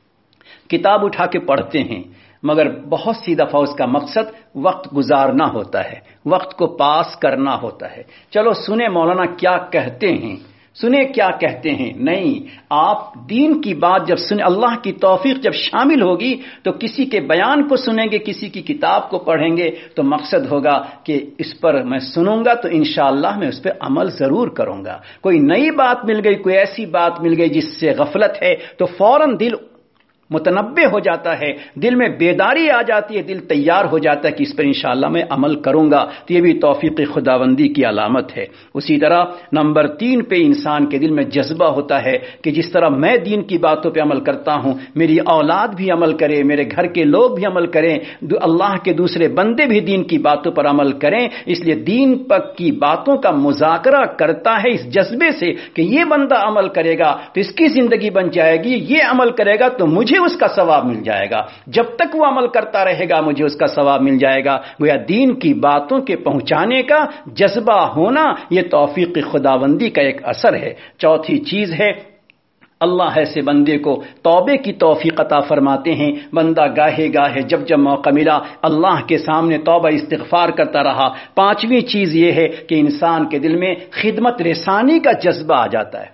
کتاب اٹھا کے پڑھتے ہیں، مگر بہت سی دفعہ اس کا مقصد وقت گزارنا ہوتا ہے، وقت کو پاس کرنا ہوتا ہے۔ چلو سنیں مولانا کیا کہتے ہیں، سنیں کیا کہتے ہیں۔ نہیں، آپ دین کی بات جب سنیں، اللہ کی توفیق جب شامل ہوگی تو کسی کے بیان کو سنیں گے، کسی کی کتاب کو پڑھیں گے تو مقصد ہوگا کہ اس پر میں سنوں گا تو انشاءاللہ میں اس پہ عمل ضرور کروں گا۔ کوئی نئی بات مل گئی، کوئی ایسی بات مل گئی جس سے غفلت ہے تو فوراً دل متنبع ہو جاتا ہے، دل میں بیداری آ جاتی ہے، دل تیار ہو جاتا ہے کہ اس پر انشاءاللہ میں عمل کروں گا، تو یہ بھی توفیق خداوندی کی علامت ہے۔ اسی طرح نمبر تین پہ انسان کے دل میں جذبہ ہوتا ہے کہ جس طرح میں دین کی باتوں پہ عمل کرتا ہوں، میری اولاد بھی عمل کرے، میرے گھر کے لوگ بھی عمل کریں، اللہ کے دوسرے بندے بھی دین کی باتوں پر عمل کریں۔ اس لیے دین پر کی باتوں کا مذاکرہ کرتا ہے اس جذبے سے کہ یہ بندہ عمل کرے گا تو اس کی زندگی بن جائے گی، یہ عمل کرے گا تو مجھے اس کا ثواب مل جائے گا، جب تک وہ عمل کرتا رہے گا مجھے اس کا ثواب مل جائے گا۔ گویا دین کی باتوں کے پہنچانے کا جذبہ ہونا یہ توفیق خداوندی کا ایک اثر ہے۔ چوتھی چیز ہے اللہ ایسے بندے کو توبے کی توفیق عطا فرماتے ہیں۔ بندہ گاہے گاہے جب جب موقع ملا اللہ کے سامنے توبہ استغفار کرتا رہا۔ پانچویں چیز یہ ہے کہ انسان کے دل میں خدمت رسانی کا جذبہ آ جاتا ہے۔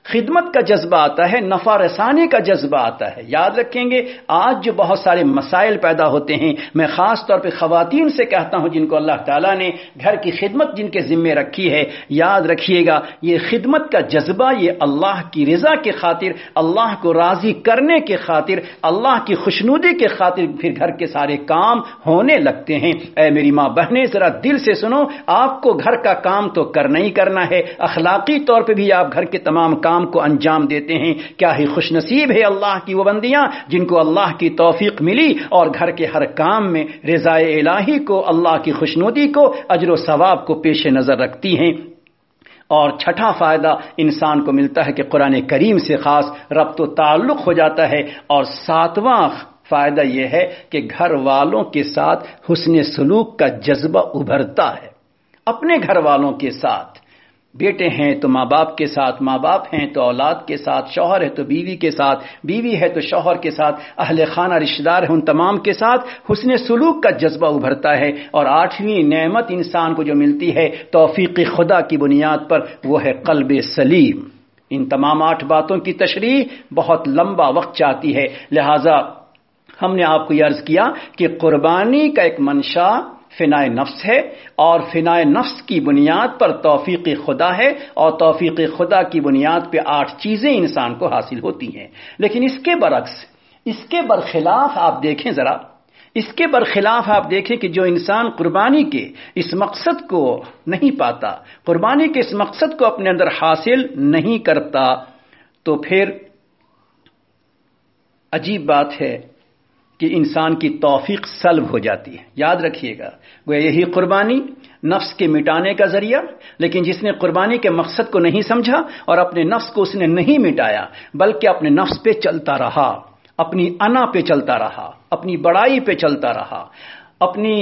خدمت کا جذبہ آتا ہے، نفع رسانی کا جذبہ آتا ہے۔ یاد رکھیں گے آج جو بہت سارے مسائل پیدا ہوتے ہیں، میں خاص طور پہ خواتین سے کہتا ہوں جن کو اللہ تعالیٰ نے گھر کی خدمت جن کے ذمے رکھی ہے، یاد رکھیے گا یہ خدمت کا جذبہ یہ اللہ کی رضا کے خاطر، اللہ کو راضی کرنے کے خاطر، اللہ کی خوشنودی کے خاطر پھر گھر کے سارے کام ہونے لگتے ہیں۔ اے میری ماں بہنیں ذرا دل سے سنو، آپ کو گھر کا کام تو کرنا ہی کرنا ہے، اخلاقی طور پہ بھی آپ گھر کے تمام کام کو انجام دیتے ہیں۔ کیا ہی خوش نصیب ہے اللہ کی وہ بندیاں جن کو اللہ کی توفیق ملی اور گھر کے ہر کام میں رضا الہی کو، اللہ کی خوشنودی کو، اجر و ثواب کو پیش نظر رکھتی ہیں۔ اور چھٹا فائدہ انسان کو ملتا ہے کہ قرآن کریم سے خاص ربط و تعلق ہو جاتا ہے، اور ساتواں فائدہ یہ ہے کہ گھر والوں کے ساتھ حسن سلوک کا جذبہ ابھرتا ہے۔ اپنے گھر والوں کے ساتھ، بیٹے ہیں تو ماں باپ کے ساتھ، ماں باپ ہیں تو اولاد کے ساتھ، شوہر ہے تو بیوی کے ساتھ، بیوی ہے تو شوہر کے ساتھ، اہل خانہ رشتہ دار ہیں ان تمام کے ساتھ حسن سلوک کا جذبہ ابھرتا ہے۔ اور آٹھویں نعمت انسان کو جو ملتی ہے توفیق خدا کی بنیاد پر، وہ ہے قلب سلیم۔ ان تمام آٹھ باتوں کی تشریح بہت لمبا وقت چاہتی ہے، لہٰذا ہم نے آپ کو یہ عرض کیا کہ قربانی کا ایک منشا فنائے نفس ہے، اور فنائے نفس کی بنیاد پر توفیق خدا ہے، اور توفیق خدا کی بنیاد پہ آٹھ چیزیں انسان کو حاصل ہوتی ہیں۔ لیکن اس کے برعکس، اس کے برخلاف آپ دیکھیں ذرا، اس کے برخلاف آپ دیکھیں کہ جو انسان قربانی کے اس مقصد کو نہیں پاتا، قربانی کے اس مقصد کو اپنے اندر حاصل نہیں کرتا، تو پھر عجیب بات ہے کہ انسان کی توفیق سلب ہو جاتی ہے۔ یاد رکھیے گا وہ یہی قربانی نفس کے مٹانے کا ذریعہ، لیکن جس نے قربانی کے مقصد کو نہیں سمجھا اور اپنے نفس کو اس نے نہیں مٹایا بلکہ اپنے نفس پہ چلتا رہا، اپنی انا پہ چلتا رہا، اپنی بڑائی پہ چلتا رہا، اپنی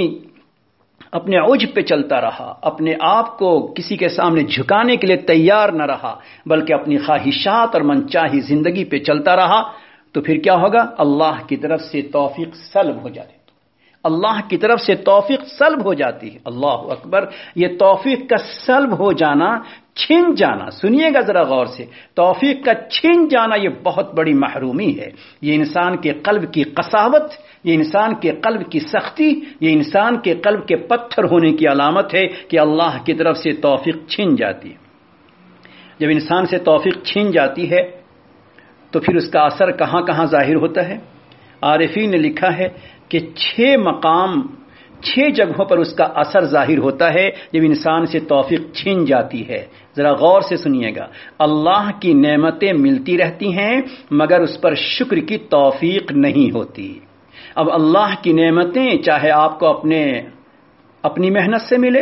اپنے عجب پہ چلتا رہا، اپنے آپ کو کسی کے سامنے جھکانے کے لیے تیار نہ رہا بلکہ اپنی خواہشات اور منچاہی زندگی پہ چلتا رہا، تو پھر کیا ہوگا؟ اللہ کی طرف سے توفیق سلب ہو جاتی ہے، اللہ کی طرف سے توفیق سلب ہو جاتی ہے۔ اللہ اکبر! یہ توفیق کا سلب ہو جانا، چھن جانا، سنیے گا ذرا غور سے، توفیق کا چھن جانا یہ بہت بڑی محرومی ہے، یہ انسان کے قلب کی قساوت، یہ انسان کے قلب کی سختی، یہ انسان کے قلب کے پتھر ہونے کی علامت ہے کہ اللہ کی طرف سے توفیق چھن جاتی ہے۔ جب انسان سے توفیق چھن جاتی ہے تو پھر اس کا اثر کہاں کہاں ظاہر ہوتا ہے؟ عارفین نے لکھا ہے کہ چھ مقام، چھ جگہوں پر اس کا اثر ظاہر ہوتا ہے جب انسان سے توفیق چھن جاتی ہے۔ ذرا غور سے سنیے گا، اللہ کی نعمتیں ملتی رہتی ہیں مگر اس پر شکر کی توفیق نہیں ہوتی۔ اب اللہ کی نعمتیں چاہے آپ کو اپنے اپنی محنت سے ملے،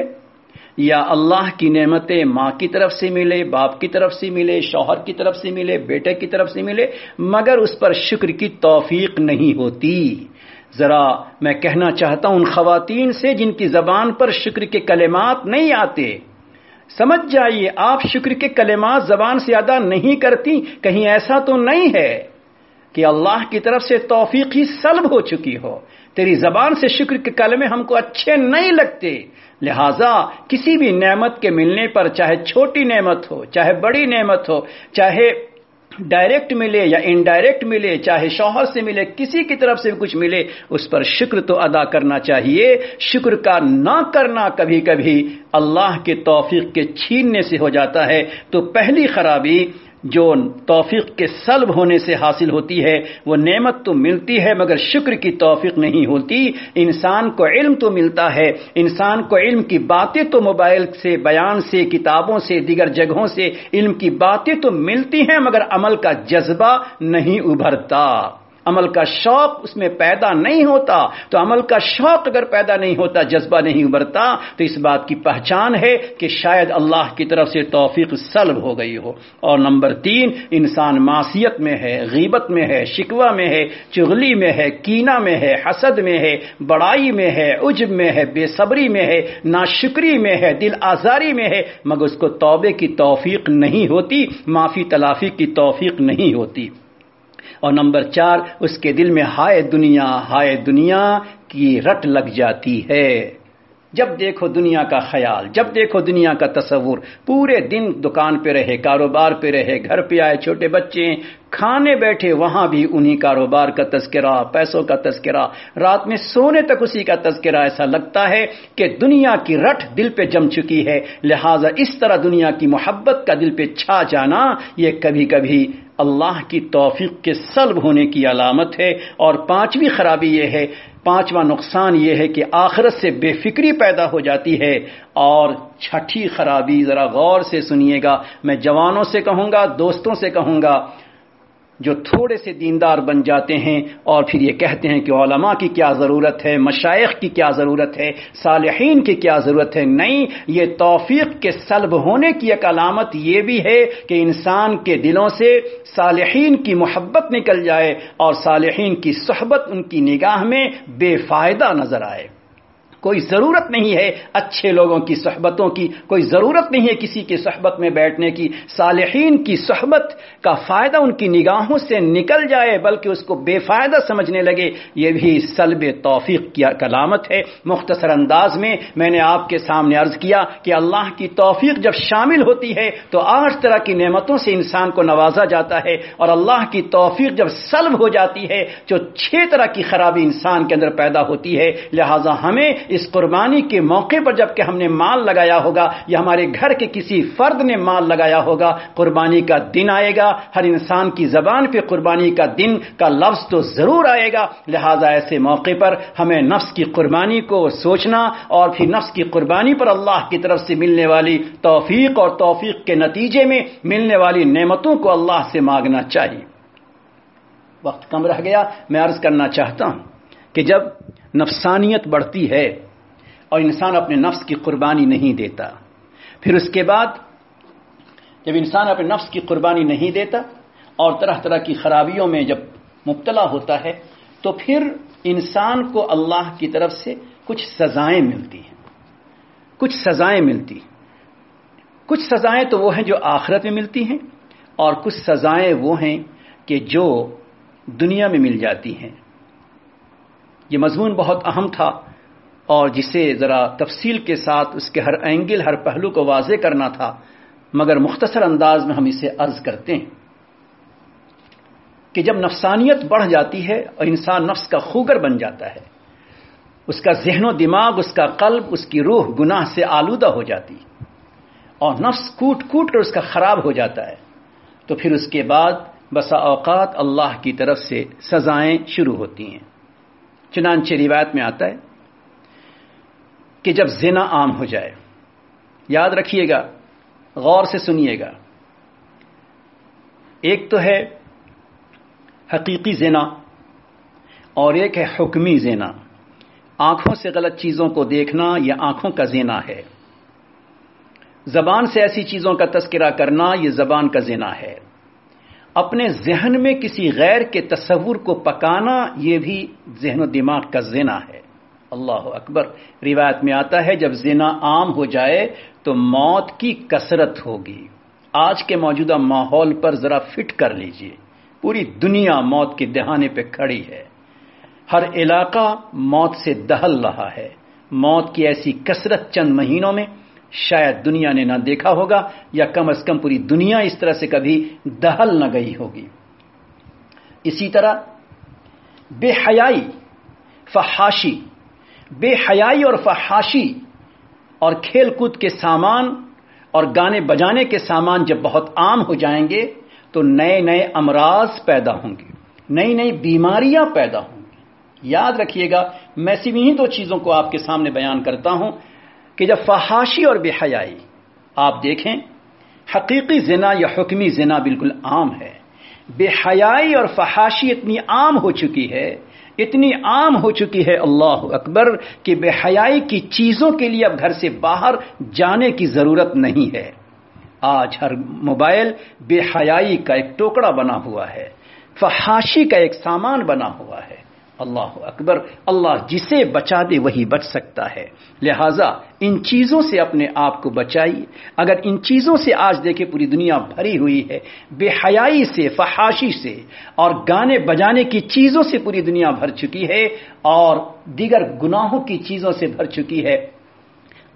یا اللہ کی نعمتیں ماں کی طرف سے ملے، باپ کی طرف سے ملے، شوہر کی طرف سے ملے، بیٹے کی طرف سے ملے، مگر اس پر شکر کی توفیق نہیں ہوتی۔ ذرا میں کہنا چاہتا ہوں ان خواتین سے جن کی زبان پر شکر کے کلمات نہیں آتے، سمجھ جائیے آپ شکر کے کلمات زبان سے ادا نہیں کرتی، کہیں ایسا تو نہیں ہے کہ اللہ کی طرف سے توفیق ہی سلب ہو چکی ہو، تیری زبان سے شکر کے کلمے ہم کو اچھے نہیں لگتے۔ لہٰذا کسی بھی نعمت کے ملنے پر، چاہے چھوٹی نعمت ہو، چاہے بڑی نعمت ہو، چاہے ڈائریکٹ ملے یا انڈائریکٹ ملے، چاہے شوہر سے ملے، کسی کی طرف سے کچھ ملے، اس پر شکر تو ادا کرنا چاہیے۔ شکر کا نہ کرنا کبھی کبھی اللہ کے توفیق کے چھیننے سے ہو جاتا ہے۔ تو پہلی خرابی جو توفیق کے سلب ہونے سے حاصل ہوتی ہے، وہ نعمت تو ملتی ہے مگر شکر کی توفیق نہیں ہوتی۔ انسان کو علم تو ملتا ہے، انسان کو علم کی باتیں تو موبائل سے، بیان سے، کتابوں سے، دیگر جگہوں سے علم کی باتیں تو ملتی ہیں مگر عمل کا جذبہ نہیں ابھرتا، عمل کا شوق اس میں پیدا نہیں ہوتا۔ تو عمل کا شوق اگر پیدا نہیں ہوتا، جذبہ نہیں ابھرتا، تو اس بات کی پہچان ہے کہ شاید اللہ کی طرف سے توفیق سلب ہو گئی ہو۔ اور نمبر تین، انسان معصیت میں ہے، غیبت میں ہے، شکوہ میں ہے، چغلی میں ہے، کینہ میں ہے، حسد میں ہے، بڑائی میں ہے، عجب میں ہے، بے صبری میں ہے، ناشکری میں ہے، دل آزاری میں ہے، مگر اس کو توبے کی توفیق نہیں ہوتی، معافی تلافی کی توفیق نہیں ہوتی۔ اور نمبر چار، اس کے دل میں ہائے دنیا ہائے دنیا کی رٹ لگ جاتی ہے۔ جب دیکھو دنیا کا خیال، جب دیکھو دنیا کا تصور، پورے دن دکان پہ رہے، کاروبار پہ رہے، گھر پہ آئے چھوٹے بچے ہیں، کھانے بیٹھے وہاں بھی انہی کاروبار کا تذکرہ، پیسوں کا تذکرہ، رات میں سونے تک اسی کا تذکرہ۔ ایسا لگتا ہے کہ دنیا کی رٹ دل پہ جم چکی ہے، لہٰذا اس طرح دنیا کی محبت کا دل پہ چھا جانا یہ کبھی کبھی اللہ کی توفیق کے سلب ہونے کی علامت ہے۔ اور پانچویں خرابی یہ ہے، پانچواں نقصان یہ ہے کہ آخرت سے بے فکری پیدا ہو جاتی ہے۔ اور چھٹی خرابی، ذرا غور سے سنیے گا، میں جوانوں سے کہوں گا، دوستوں سے کہوں گا، جو تھوڑے سے دیندار بن جاتے ہیں اور پھر یہ کہتے ہیں کہ علماء کی کیا ضرورت ہے، مشائخ کی کیا ضرورت ہے، صالحین کی کیا ضرورت ہے، نہیں، یہ توفیق کے سلب ہونے کی ایک علامت یہ بھی ہے کہ انسان کے دلوں سے صالحین کی محبت نکل جائے اور صالحین کی صحبت ان کی نگاہ میں بے فائدہ نظر آئے۔ کوئی ضرورت نہیں ہے اچھے لوگوں کی صحبتوں کی، کوئی ضرورت نہیں ہے کسی کی صحبت میں بیٹھنے کی، صالحین کی صحبت کا فائدہ ان کی نگاہوں سے نکل جائے بلکہ اس کو بے فائدہ سمجھنے لگے، یہ بھی سلب توفیق کی علامت ہے۔ مختصر انداز میں میں نے آپ کے سامنے عرض کیا کہ اللہ کی توفیق جب شامل ہوتی ہے تو آٹھ طرح کی نعمتوں سے انسان کو نوازا جاتا ہے، اور اللہ کی توفیق جب سلب ہو جاتی ہے تو چھ طرح کی خرابی انسان کے اندر پیدا ہوتی ہے۔ لہٰذا ہمیں اس قربانی کے موقع پر جب کہ ہم نے مال لگایا ہوگا یا ہمارے گھر کے کسی فرد نے مال لگایا ہوگا، قربانی کا دن آئے گا، ہر انسان کی زبان پہ قربانی کا دن کا لفظ تو ضرور آئے گا، لہٰذا ایسے موقع پر ہمیں نفس کی قربانی کو سوچنا اور پھر نفس کی قربانی پر اللہ کی طرف سے ملنے والی توفیق اور توفیق کے نتیجے میں ملنے والی نعمتوں کو اللہ سے مانگنا چاہیے۔ وقت کم رہ گیا، میں عرض کرنا چاہتا ہوں کہ جب نفسانیت بڑھتی ہے اور انسان اپنے نفس کی قربانی نہیں دیتا، پھر اس کے بعد جب انسان اپنے نفس کی قربانی نہیں دیتا اور طرح طرح کی خرابیوں میں جب مبتلا ہوتا ہے تو پھر انسان کو اللہ کی طرف سے کچھ سزائیں ملتی ہیں، کچھ سزائیں ملتی کچھ سزائیں تو وہ ہیں جو آخرت میں ملتی ہیں، اور کچھ سزائیں وہ ہیں کہ جو دنیا میں مل جاتی ہیں۔ یہ مضمون بہت اہم تھا اور جسے ذرا تفصیل کے ساتھ اس کے ہر اینگل، ہر پہلو کو واضح کرنا تھا، مگر مختصر انداز میں ہم اسے عرض کرتے ہیں کہ جب نفسانیت بڑھ جاتی ہے اور انسان نفس کا خوگر بن جاتا ہے، اس کا ذہن و دماغ، اس کا قلب، اس کی روح گناہ سے آلودہ ہو جاتی اور نفس کوٹ کوٹ کر اس کا خراب ہو جاتا ہے، تو پھر اس کے بعد بسا اوقات اللہ کی طرف سے سزائیں شروع ہوتی ہیں۔ چنانچہ روایت میں آتا ہے کہ جب زنا عام ہو جائے، یاد رکھیے گا، غور سے سنیے گا، ایک تو ہے حقیقی زنا اور ایک ہے حکمی زنا۔ آنکھوں سے غلط چیزوں کو دیکھنا یہ آنکھوں کا زنا ہے، زبان سے ایسی چیزوں کا تذکرہ کرنا یہ زبان کا زنا ہے، اپنے ذہن میں کسی غیر کے تصور کو پکانا یہ بھی ذہن و دماغ کا زنا ہے۔ اللہ اکبر، روایت میں آتا ہے جب زنا عام ہو جائے تو موت کی کثرت ہوگی۔ آج کے موجودہ ماحول پر ذرا فٹ کر لیجئے، پوری دنیا موت کے دہانے پہ کھڑی ہے، ہر علاقہ موت سے دہل رہا ہے۔ موت کی ایسی کثرت چند مہینوں میں شاید دنیا نے نہ دیکھا ہوگا، یا کم از کم پوری دنیا اس طرح سے کبھی دہل نہ گئی ہوگی۔ اسی طرح بے حیائی، فحاشی، بے حیائی اور فحاشی اور کھیل کود کے سامان اور گانے بجانے کے سامان جب بہت عام ہو جائیں گے تو نئے نئے امراض پیدا ہوں گے، نئی نئی بیماریاں پیدا ہوں گی۔ یاد رکھیے گا، میں صرف انہی دو چیزوں کو آپ کے سامنے بیان کرتا ہوں کہ جب فحاشی اور بے حیائی، آپ دیکھیں حقیقی زنا یا حکمی زنا بالکل عام ہے، بے حیائی اور فحاشی اتنی عام ہو چکی ہے، اتنی عام ہو چکی ہے، اللہ اکبر، کہ بے حیائی کی چیزوں کے لیے اب گھر سے باہر جانے کی ضرورت نہیں ہے۔ آج ہر موبائل بے حیائی کا ایک ٹوکڑا بنا ہوا ہے، فحاشی کا ایک سامان بنا ہوا ہے۔ اللہ اکبر، اللہ جسے بچا دے وہی بچ سکتا ہے، لہٰذا ان چیزوں سے اپنے آپ کو بچائیے۔ اگر ان چیزوں سے آج دیکھیں پوری دنیا بھری ہوئی ہے، بے حیائی سے، فحاشی سے اور گانے بجانے کی چیزوں سے پوری دنیا بھر چکی ہے اور دیگر گناہوں کی چیزوں سے بھر چکی ہے،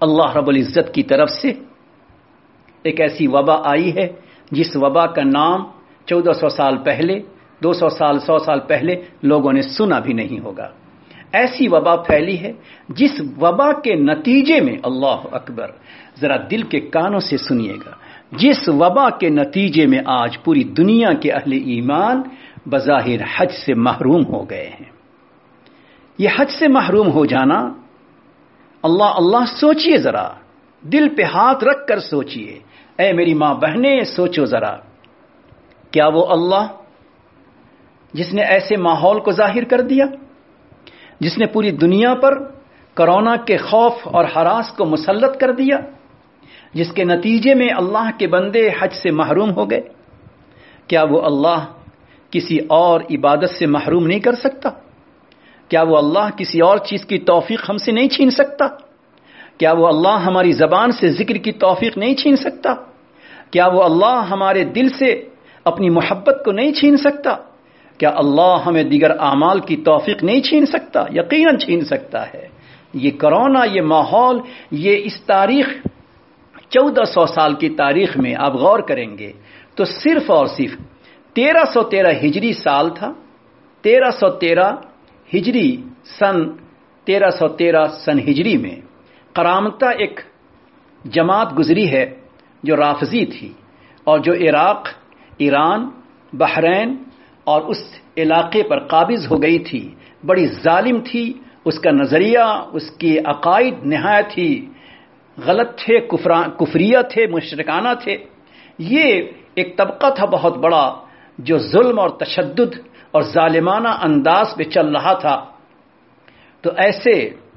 اللہ رب العزت کی طرف سے ایک ایسی وبا آئی ہے جس وبا کا نام چودہ سو سال پہلے، دو سو سال، سو سال پہلے لوگوں نے سنا بھی نہیں ہوگا۔ ایسی وبا پھیلی ہے جس وبا کے نتیجے میں، اللہ اکبر، ذرا دل کے کانوں سے سنیے گا، جس وبا کے نتیجے میں آج پوری دنیا کے اہل ایمان بظاہر حج سے محروم ہو گئے ہیں۔ یہ حج سے محروم ہو جانا، اللہ اللہ سوچئے ذرا، دل پہ ہاتھ رکھ کر سوچئے، اے میری ماں بہنیں سوچو ذرا، کیا وہ اللہ جس نے ایسے ماحول کو ظاہر کر دیا، جس نے پوری دنیا پر کرونا کے خوف اور ہراس کو مسلط کر دیا، جس کے نتیجے میں اللہ کے بندے حج سے محروم ہو گئے، کیا وہ اللہ کسی اور عبادت سے محروم نہیں کر سکتا؟ کیا وہ اللہ کسی اور چیز کی توفیق ہم سے نہیں چھین سکتا؟ کیا وہ اللہ ہماری زبان سے ذکر کی توفیق نہیں چھین سکتا؟ کیا وہ اللہ ہمارے دل سے اپنی محبت کو نہیں چھین سکتا؟ کیا اللہ ہمیں دیگر اعمال کی توفیق نہیں چھین سکتا؟ یقیناً چھین سکتا ہے۔ یہ کرونا، یہ ماحول، یہ اس تاریخ چودہ سو سال کی تاریخ میں آپ غور کریں گے تو صرف اور صرف تیرہ سو تیرہ ہجری سال تھا، تیرہ سو تیرہ ہجری سن تیرہ سو تیرہ سن ہجری میں قرامتہ ایک جماعت گزری ہے جو رافضی تھی اور جو عراق، ایران، بحرین اور اس علاقے پر قابض ہو گئی تھی۔ بڑی ظالم تھی، اس کا نظریہ، اس کے عقائد نہایت ہی غلط تھے، کفریہ تھے، مشرکانہ تھے۔ یہ ایک طبقہ تھا بہت بڑا جو ظلم اور تشدد اور ظالمانہ انداز پہ چل رہا تھا۔ تو ایسے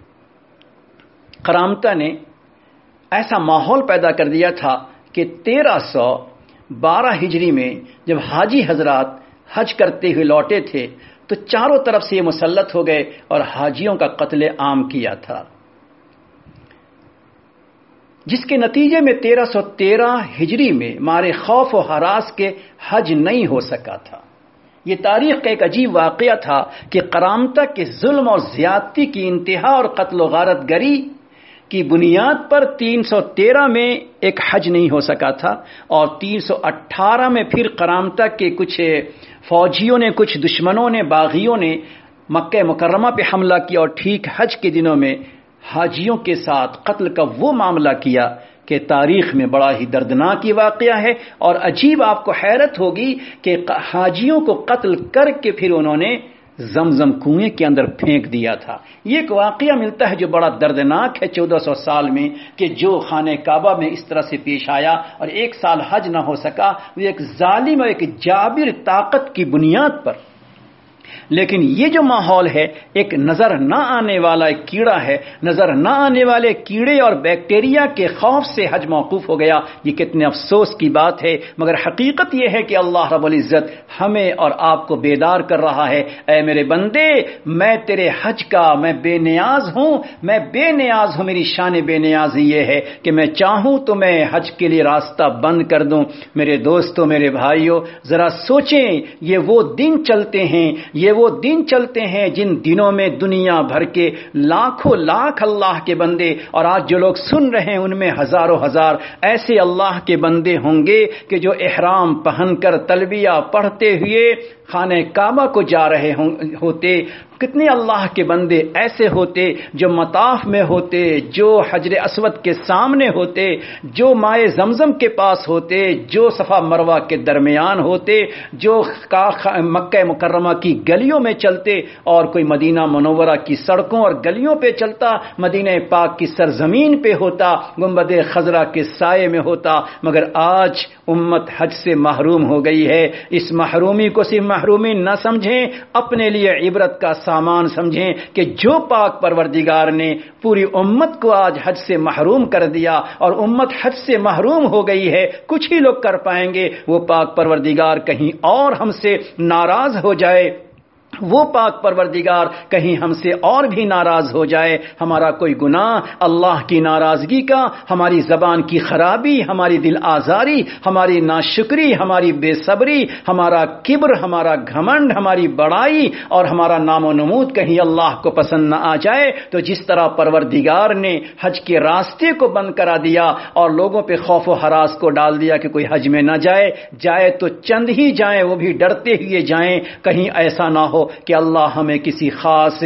قرامتہ نے ایسا ماحول پیدا کر دیا تھا کہ تیرہ سو بارہ ہجری میں جب حاجی حضرات حج کرتے ہوئے لوٹے تھے تو چاروں طرف سے یہ مسلط ہو گئے اور حاجیوں کا قتل عام کیا تھا، جس کے نتیجے میں تیرہ سو تیرہ ہجری میں مارے خوف و ہراس کے حج نہیں ہو سکا تھا۔ یہ تاریخ کا ایک عجیب واقعہ تھا کہ قرامتہ کے ظلم اور زیادتی کی انتہا اور قتل و غارت گری کی بنیاد پر تین سو تیرہ میں ایک حج نہیں ہو سکا تھا، اور تین سو اٹھارہ میں پھر قرامتہ کے کچھ فوجیوں نے، کچھ دشمنوں نے، باغیوں نے مکہ مکرمہ پہ حملہ کیا اور ٹھیک حج کے دنوں میں حاجیوں کے ساتھ قتل کا وہ معاملہ کیا کہ تاریخ میں بڑا ہی دردناک یہ واقعہ ہے۔ اور عجیب آپ کو حیرت ہوگی کہ حاجیوں کو قتل کر کے پھر انہوں نے زمزم کنویں کے اندر پھینک دیا تھا۔ یہ ایک واقعہ ملتا ہے جو بڑا دردناک ہے چودہ سو سال میں، کہ جو خانہ کعبہ میں اس طرح سے پیش آیا اور ایک سال حج نہ ہو سکا، وہ ایک ظالم اور ایک جابر طاقت کی بنیاد پر۔ لیکن یہ جو ماحول ہے ایک نظر نہ آنے والا ایک کیڑا ہے، نظر نہ آنے والے کیڑے اور بیکٹیریا کے خوف سے حج موقوف ہو گیا۔ یہ کتنے افسوس کی بات ہے، مگر حقیقت یہ ہے کہ اللہ رب العزت ہمیں اور آپ کو بیدار کر رہا ہے، اے میرے بندے، میں تیرے حج کا میں بے نیاز ہوں، میں بے نیاز ہوں۔ میری شان بے نیازی یہ ہے کہ میں چاہوں تو میں حج کے لیے راستہ بند کر دوں۔ میرے دوستوں، میرے بھائیوں، ذرا سوچیں، یہ وہ دن چلتے ہیں، یہ وہ دن چلتے ہیں جن دنوں میں دنیا بھر کے لاکھوں لاکھ اللہ کے بندے، اور آج جو لوگ سن رہے ہیں ان میں ہزاروں ہزار ایسے اللہ کے بندے ہوں گے کہ جو احرام پہن کر تلبیہ پڑھتے ہوئے خانہ کعبہ کو جا رہے ہوتے۔ کتنے اللہ کے بندے ایسے ہوتے جو مطاف میں ہوتے، جو حجر اسود کے سامنے ہوتے، جو مائے زمزم کے پاس ہوتے، جو صفا مروہ کے درمیان ہوتے، جو مکہ مکرمہ کی گلیوں میں چلتے، اور کوئی مدینہ منورہ کی سڑکوں اور گلیوں پہ چلتا، مدینہ پاک کی سرزمین پہ ہوتا، گنبد خضرا کے سائے میں ہوتا۔ مگر آج امت حج سے محروم ہو گئی ہے۔ اس محرومی کو صرف محرومی نہ سمجھیں، اپنے لیے عبرت کا سامان سمجھیں کہ جو پاک پروردگار نے پوری امت کو آج حج سے محروم کر دیا اور امت حج سے محروم ہو گئی ہے، کچھ ہی لوگ کر پائیں گے۔ وہ پاک پروردگار کہیں اور ہم سے ناراض ہو جائے وہ پاک پروردگار کہیں ہم سے اور بھی ناراض ہو جائے، ہمارا کوئی گناہ اللہ کی ناراضگی کا، ہماری زبان کی خرابی، ہماری دل آزاری، ہماری ناشکری، ہماری بے صبری، ہمارا کبر، ہمارا گھمنڈ، ہماری بڑائی اور ہمارا نام و نمود کہیں اللہ کو پسند نہ آ جائے، تو جس طرح پروردگار نے حج کے راستے کو بند کرا دیا اور لوگوں پہ خوف و ہراس کو ڈال دیا کہ کوئی حج میں نہ جائے، جائے تو چند ہی جائیں، وہ بھی ڈرتے ہوئے جائیں، کہیں ایسا نہ ہو کہ اللہ ہمیں کسی خاص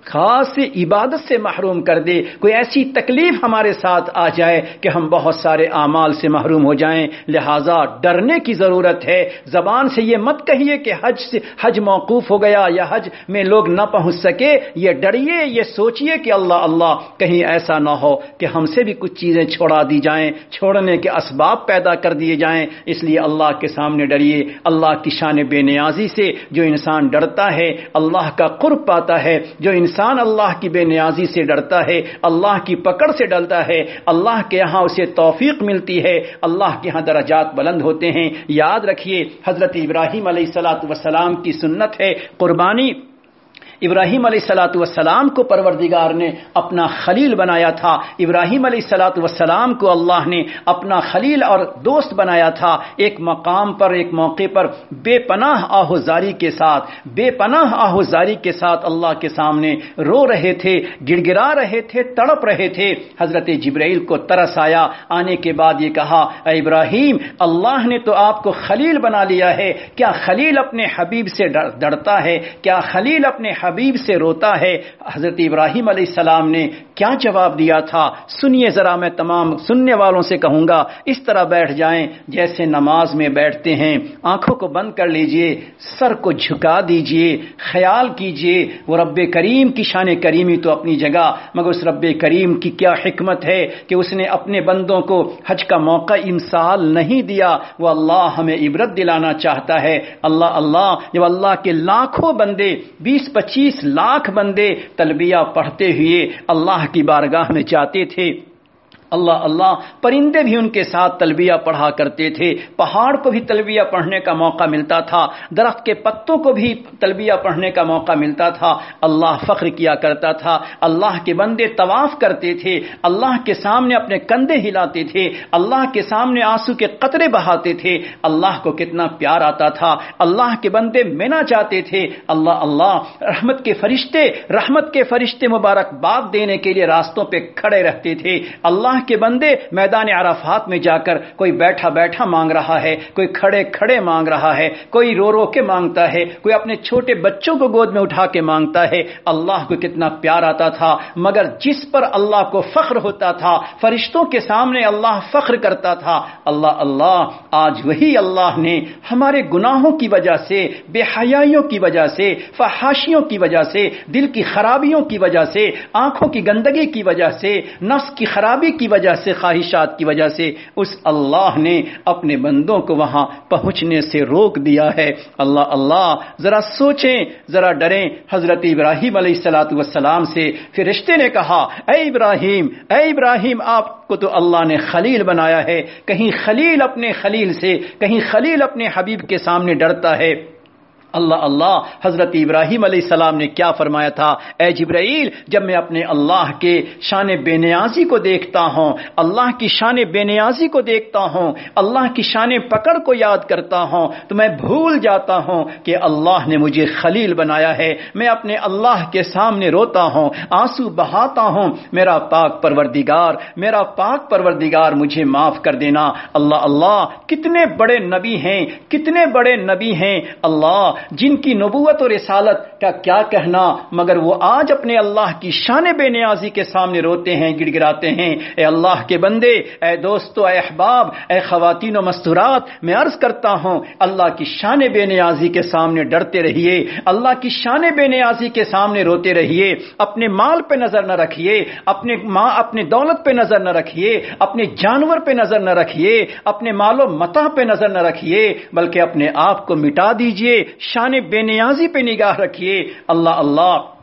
خاص عبادت سے محروم کر دے، کوئی ایسی تکلیف ہمارے ساتھ آ جائے کہ ہم بہت سارے اعمال سے محروم ہو جائیں۔ لہٰذا ڈرنے کی ضرورت ہے۔ زبان سے یہ مت کہیے کہ حج سے حج موقوف ہو گیا یا حج میں لوگ نہ پہنچ سکے، یہ ڈریے، یہ سوچئے کہ اللہ اللہ کہیں ایسا نہ ہو کہ ہم سے بھی کچھ چیزیں چھوڑا دی جائیں، چھوڑنے کے اسباب پیدا کر دیے جائیں۔ اس لیے اللہ کے سامنے ڈریے، اللہ کی شان بے نیازی سے۔ جو انسان ڈرتا ہے اللہ کا قرب پاتا ہے، جو انسان انسان اللہ کی بے نیازی سے ڈرتا ہے، اللہ کی پکڑ سے ڈرتا ہے، اللہ کے ہاں اسے توفیق ملتی ہے، اللہ کے ہاں درجات بلند ہوتے ہیں۔ یاد رکھیے حضرت ابراہیم علیہ الصلاۃ والسلام کی سنت ہے قربانی۔ ابراہیم علیہ الصلاۃ والسلام کو پروردگار نے اپنا خلیل بنایا تھا، ابراہیم علیہ الصلاۃ والسلام کو اللہ نے اپنا خلیل اور دوست بنایا تھا۔ ایک مقام پر، ایک موقع پر بے پناہ آہوزاری کے ساتھ بے پناہ آہوزاری کے ساتھ اللہ کے سامنے رو رہے تھے، گڑ گڑا رہے تھے، تڑپ رہے تھے۔ حضرت جبرائیل کو ترس آیا، آنے کے بعد یہ کہا، اے ابراہیم، اللہ نے تو آپ کو خلیل بنا لیا ہے، کیا خلیل اپنے حبیب سے ڈرتا ہے؟ کیا خلیل اپنے حبیب سے روتا ہے؟ حضرت ابراہیم علیہ السلام نے کیا جواب دیا تھا؟ سنیے ذرا، میں تمام سننے والوں سے کہوں گا اس طرح بیٹھ جائیں جیسے نماز میں بیٹھتے ہیں، آنکھوں کو بند کر لیجئے، سر کو جھکا دیجئے، خیال کیجئے وہ رب کریم کی شان کریمی تو اپنی جگہ، مگر اس رب کریم کی کیا حکمت ہے کہ اس نے اپنے بندوں کو حج کا موقع امسال نہیں دیا۔ وہ اللہ ہمیں عبرت دلانا چاہتا ہے۔ اللہ اللہ جب اللہ کے لاکھوں بندے، بیس پچیس لاکھ بندے تلبیہ پڑھتے ہوئے اللہ کی بارگاہ میں جاتے تھے، اللہ اللہ، پرندے بھی ان کے ساتھ تلبیہ پڑھا کرتے تھے، پہاڑ کو بھی تلبیہ پڑھنے کا موقع ملتا تھا، درخت کے پتوں کو بھی تلبیہ پڑھنے کا موقع ملتا تھا۔ اللہ فخر کیا کرتا تھا، اللہ کے بندے طواف کرتے تھے، اللہ کے سامنے اپنے کندھے ہلاتے تھے، اللہ کے سامنے آنسو کے قطرے بہاتے تھے۔ اللہ کو کتنا پیار آتا تھا۔ اللہ کے بندے مینا جاتے تھے، اللہ اللہ، رحمت کے فرشتے رحمت کے فرشتے مبارکباد دینے کے لیے راستوں پہ کھڑے رہتے تھے۔ اللہ کے بندے میدان عرفات میں جا کر کوئی بیٹھا بیٹھا مانگ رہا ہے، کوئی کھڑے کھڑے مانگ رہا ہے، کوئی رو رو کے مانگتا ہے، کوئی اپنے چھوٹے بچوں کو گود میں اٹھا کے مانگتا ہے۔ اللہ کو کتنا پیار آتا تھا، مگر جس پر اللہ کو فخر ہوتا تھا، فرشتوں کے سامنے اللہ فخر کرتا تھا۔ اللہ اللہ، آج وہی اللہ نے ہمارے گناہوں کی وجہ سے، بے حیائیوں کی وجہ سے، فحاشیوں کی وجہ سے، دل کی خرابیوں کی وجہ سے، آنکھوں کی گندگی کی وجہ سے، نفس کی خرابی کی وجہ سے، خواہشات کی وجہ سے، اس اللہ نے اپنے بندوں کو وہاں پہنچنے سے روک دیا ہے۔ اللہ اللہ، ذرا سوچیں، ذرا ڈریں حضرت ابراہیم علیہ الصلاۃ والسلام سے۔ فرشتے نے کہا، اے ابراہیم اے ابراہیم آپ کو تو اللہ نے خلیل بنایا ہے، کہیں خلیل اپنے خلیل سے، کہیں خلیل اپنے حبیب کے سامنے ڈرتا ہے۔ اللہ اللہ، حضرت ابراہیم علیہ السلام نے کیا فرمایا تھا، اے جبرائیل، جب میں اپنے اللہ کے شان بے نیازی کو دیکھتا ہوں، اللہ کی شان بے نیازی کو دیکھتا ہوں، اللہ کی شان پکڑ کو یاد کرتا ہوں، تو میں بھول جاتا ہوں کہ اللہ نے مجھے خلیل بنایا ہے۔ میں اپنے اللہ کے سامنے روتا ہوں، آنسو بہاتا ہوں، میرا پاک پروردگار میرا پاک پروردگار مجھے معاف کر دینا۔ اللہ اللہ، کتنے بڑے نبی ہیں، کتنے بڑے نبی ہیں اللہ، جن کی نبوت اور رسالت کا کیا کہنا، مگر وہ آج اپنے اللہ کی شان بے نیازی کے سامنے روتے ہیں، گڑ گڑاتے ہیں۔ اے اللہ کے بندے، اے دوستو، اے احباب، اے خواتین و مستورات، میں عرض کرتا ہوں اللہ کی شان بے نیازی کے سامنے ڈرتے رہیے، اللہ کی شان بے نیازی کے سامنے روتے رہیے۔ اپنے مال پہ نظر نہ رکھیے، اپنے ماں اپنے دولت پہ نظر نہ رکھیے، اپنے جانور پہ نظر نہ رکھیے، اپنے مال و متاع پہ نظر نہ رکھیے، بلکہ اپنے آپ کو مٹا دیجئے، شان بے نیازی پہ نگاہ رکھیے۔ اللہ اللہ،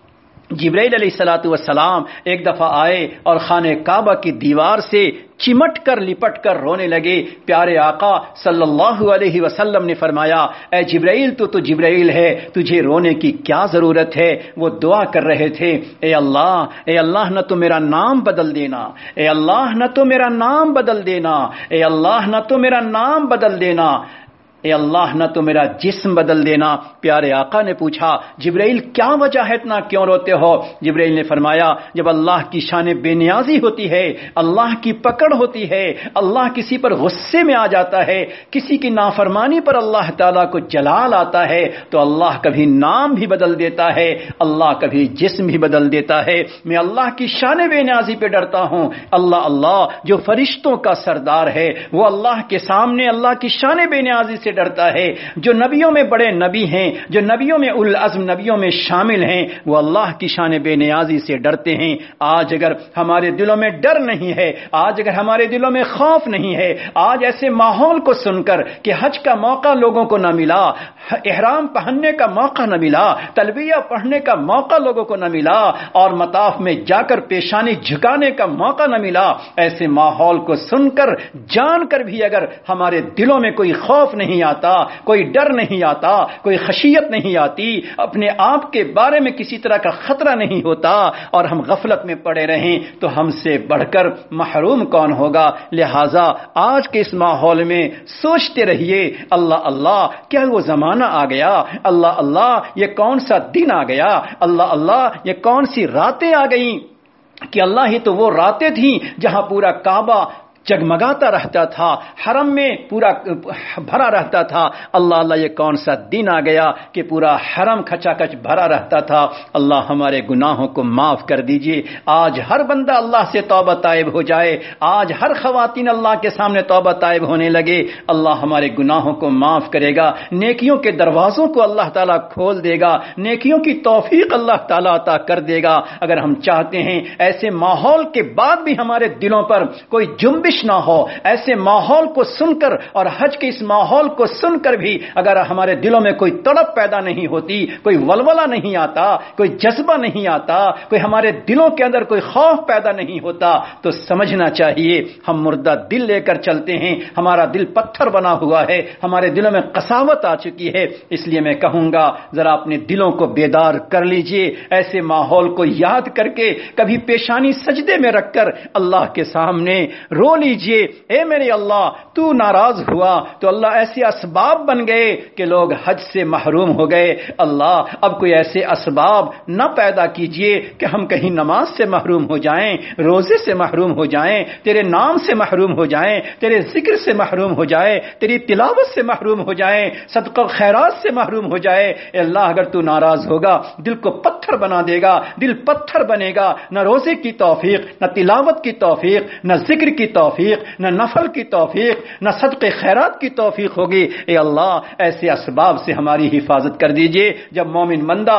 جبرائیل علیہ الصلوۃ والسلام ایک دفعہ آئے اور خانہ کعبہ کی دیوار سے چمٹ کر لپٹ کر رونے لگے. پیارے آقا صلی اللہ علیہ وسلم نے فرمایا اے جبرائیل تو تو جبرائیل ہے, تجھے رونے کی کیا ضرورت ہے؟ وہ دعا کر رہے تھے اے اللہ اے اللہ نہ تو میرا نام بدل دینا, اے اللہ نہ تو میرا نام بدل دینا, اے اللہ نہ تو میرا نام بدل دینا, اے اللہ نہ تو میرا جسم بدل دینا. پیارے آقا نے پوچھا جبرائیل کیا وجہ ہے اتنا کیوں روتے ہو؟ جبرائیل نے فرمایا جب اللہ کی شان بے نیازی ہوتی ہے, اللہ کی پکڑ ہوتی ہے, اللہ کسی پر غصے میں آ جاتا ہے, کسی کی نافرمانی پر اللہ تعالیٰ کو جلال آتا ہے, تو اللہ کبھی نام بھی بدل دیتا ہے, اللہ کبھی جسم بھی بدل دیتا ہے. میں اللہ کی شان بے نیازی پہ ڈرتا ہوں. اللہ اللہ جو فرشتوں کا سردار ہے وہ اللہ کے سامنے اللہ کی شان بے نیازی سے ڈرتا ہے. جو نبیوں میں بڑے نبی ہیں, جو نبیوں میں اول العزم نبیوں میں شامل ہیں, وہ اللہ کی شان بے نیازی سے ڈرتے ہیں. آج اگر ہمارے دلوں میں ڈر نہیں ہے, آج اگر ہمارے دلوں میں خوف نہیں ہے, آج ایسے ماحول کو سن کر کہ حج کا موقع لوگوں کو نہ ملا, احرام پہننے کا موقع نہ ملا, تلبیہ پڑھنے کا موقع لوگوں کو نہ ملا, اور مطاف میں جا کر پیشانی جھکانے کا موقع نہ ملا, ایسے ماحول کو سن کر جان کر بھی اگر ہمارے دلوں میں کوئی خوف نہیں آتا, کوئی ڈر نہیں آتا, کوئی خشیت نہیں آتی, اپنے آپ کے بارے میں کسی طرح کا خطرہ نہیں ہوتا, اور ہم غفلت میں پڑے رہیں, تو ہم سے بڑھ کر محروم کون ہوگا؟ لہذا آج کے اس ماحول میں سوچتے رہیے اللہ اللہ کیا وہ زمانہ آ گیا, اللہ اللہ یہ کون سا دن آ گیا, اللہ اللہ یہ کون سی راتیں آ گئیں کہ اللہ ہی تو وہ راتیں تھیں جہاں پورا کعبہ جگمگاتا رہتا تھا, حرم میں پورا بھرا رہتا تھا. اللہ اللہ یہ کون سا دن آ گیا کہ پورا حرم کھچا کچ بھرا رہتا تھا. اللہ ہمارے گناہوں کو معاف کر دیجئے. آج ہر بندہ اللہ سے توبہ تائب ہو جائے, آج ہر خواتین اللہ کے سامنے توبہ تائب ہونے لگے. اللہ ہمارے گناہوں کو معاف کرے گا, نیکیوں کے دروازوں کو اللہ تعالیٰ کھول دے گا, نیکیوں کی توفیق اللہ تعالیٰ عطا کر دے گا. اگر ہم چاہتے ہیں ایسے ماحول کے بعد بھی ہمارے دلوں پر کوئی جنبش نہ ہو, ایسے ماحول کو سن کر اور حج کے اس ماحول کو سن کر بھی اگر ہمارے دلوں میں کوئی تڑپ پیدا نہیں ہوتی, کوئی ولولہ نہیں آتا, کوئی جذبہ نہیں آتا, کوئی ہمارے دلوں کے اندر کوئی خوف پیدا نہیں ہوتا, تو سمجھنا چاہیے ہم مردہ دل لے کر چلتے ہیں, ہمارا دل پتھر بنا ہوا ہے, ہمارے دلوں میں قساوت آ چکی ہے. اس لیے میں کہوں گا ذرا اپنے دلوں کو بیدار کر لیجئے, ایسے ماحول کو یاد کر کے کبھی پیشانی سجدے میں رکھ کر اللہ کے سامنے رو لیجئے اے میرے اللہ تو ناراض ہوا تو اللہ ایسے اسباب بن گئے کہ لوگ حج سے محروم ہو گئے. اللہ اب کوئی ایسے اسباب نہ پیدا کیجئے کہ ہم کہیں نماز سے محروم ہو جائیں, روزے سے محروم ہو جائیں, تیرے نام سے محروم ہو جائیں, تیرے ذکر سے محروم ہو جائیں, تیری تلاوت سے محروم ہو جائیں, صدقہ و خیرات سے محروم ہو جائے. اے اللہ اگر تو ناراض ہوگا دل کو پتھر بنا دے گا, دل پتھر بنے گا, نہ روزے کی توفیق, نہ تلاوت کی توفیق, نہ ذکر کی توفیق, نہ نفل کی توفیق, نہ صدقے خیرات کی توفیق ہوگی. اے اللہ ایسے اسباب سے ہماری حفاظت کر دیجئے. جب مومن بندہ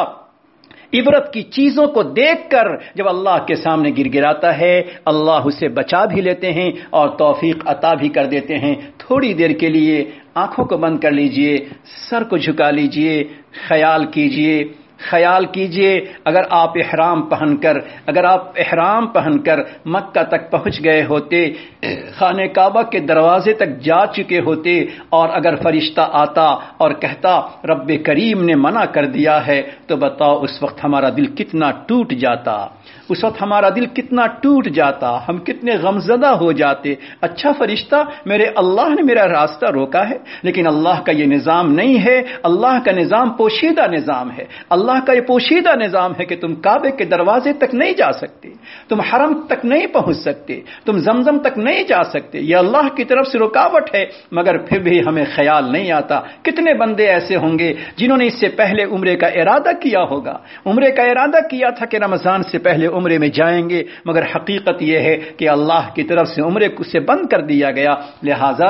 عبرت کی چیزوں کو دیکھ کر جب اللہ کے سامنے گر گراتا ہے, اللہ اسے بچا بھی لیتے ہیں اور توفیق عطا بھی کر دیتے ہیں. تھوڑی دیر کے لیے آنکھوں کو بند کر لیجئے, سر کو جھکا لیجئے, خیال کیجئے خیال کیجئے اگر آپ احرام پہن کر اگر آپ احرام پہن کر مکہ تک پہنچ گئے ہوتے, خانہ کعبہ کے دروازے تک جا چکے ہوتے, اور اگر فرشتہ آتا اور کہتا رب کریم نے منع کر دیا ہے, تو بتاؤ اس وقت ہمارا دل کتنا ٹوٹ جاتا, اس وقت ہمارا دل کتنا ٹوٹ جاتا, ہم کتنے غمزدہ ہو جاتے. اچھا فرشتہ, میرے اللہ نے میرا راستہ روکا ہے, لیکن اللہ کا یہ نظام نہیں ہے. اللہ کا نظام پوشیدہ نظام ہے. اللہ کا یہ پوشیدہ نظام ہے کہ تم کعبے کے دروازے تک نہیں جا سکتے, تم حرم تک نہیں پہنچ سکتے, تم زمزم تک نہیں جا سکتے. یہ اللہ کی طرف سے رکاوٹ ہے, مگر پھر بھی ہمیں خیال نہیں آتا. کتنے بندے ایسے ہوں گے جنہوں نے اس سے پہلے عمرے کا ارادہ کیا ہوگا, عمرے کا ارادہ کیا تھا کہ رمضان سے پہلے عمرے میں جائیں گے, مگر حقیقت یہ ہے کہ اللہ کی طرف سے عمرے کو سے بند کر دیا گیا. لہذا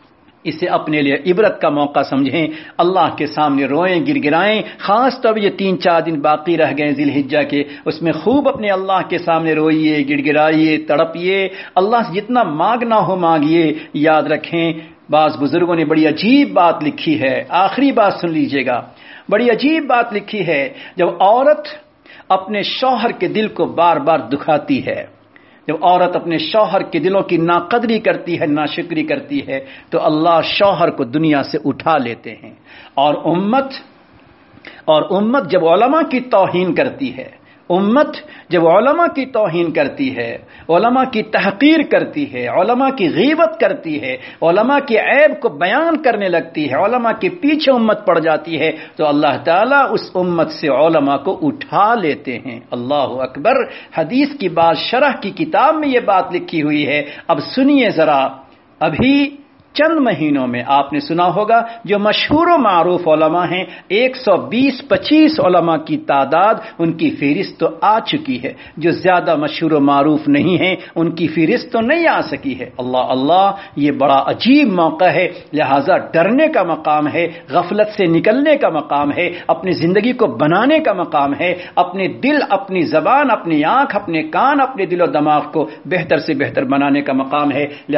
اسے اپنے لیے عبرت کا موقع سمجھیں, اللہ کے سامنے روئیں, گر گرائیں. خاص طور یہ تین چار دن باقی رہ گئے ذی الحجہ کے, اس میں خوب اپنے اللہ کے سامنے روئیے, گڑ گڑائیے, تڑپیے. اللہ سے جتنا مانگنا ہو مانگیے. یاد رکھیں بعض بزرگوں نے بڑی عجیب بات لکھی ہے, آخری بات سن لیجئے گا. بڑی عجیب بات لکھی ہے, جب عورت اپنے شوہر کے دل کو بار بار دکھاتی ہے. جب عورت اپنے شوہر کے دلوں کی ناقدری کرتی ہے، ناشکری کرتی ہے، تو اللہ شوہر کو دنیا سے اٹھا لیتے ہیں. اور امت اور امت جب علماء کی توہین کرتی ہے، امت جب علماء کی توہین کرتی ہے، علماء کی تحقیر کرتی ہے، علماء کی غیبت کرتی ہے، علماء کی عیب کو بیان کرنے لگتی ہے، علماء کے پیچھے امت پڑ جاتی ہے، تو اللہ تعالیٰ اس امت سے علماء کو اٹھا لیتے ہیں. اللہ اکبر. حدیث کی بات شرح کی کتاب میں یہ بات لکھی ہوئی ہے. اب سنیے ذرا. ابھی چند مہینوں میں آپ نے سنا ہوگا جو مشہور و معروف علماء ہیں، ایک سو بیس پچیس علماء کی تعداد، ان کی فہرست تو آ چکی ہے. جو زیادہ مشہور و معروف نہیں ہیں ان کی فہرست تو نہیں آ سکی ہے. اللہ اللہ، یہ بڑا عجیب موقع ہے. لہذا ڈرنے کا مقام ہے، غفلت سے نکلنے کا مقام ہے، اپنی زندگی کو بنانے کا مقام ہے، اپنے دل، اپنی زبان، اپنی آنکھ، اپنے کان، اپنے دل و دماغ کو بہتر سے بہتر بنانے کا مقام ہے.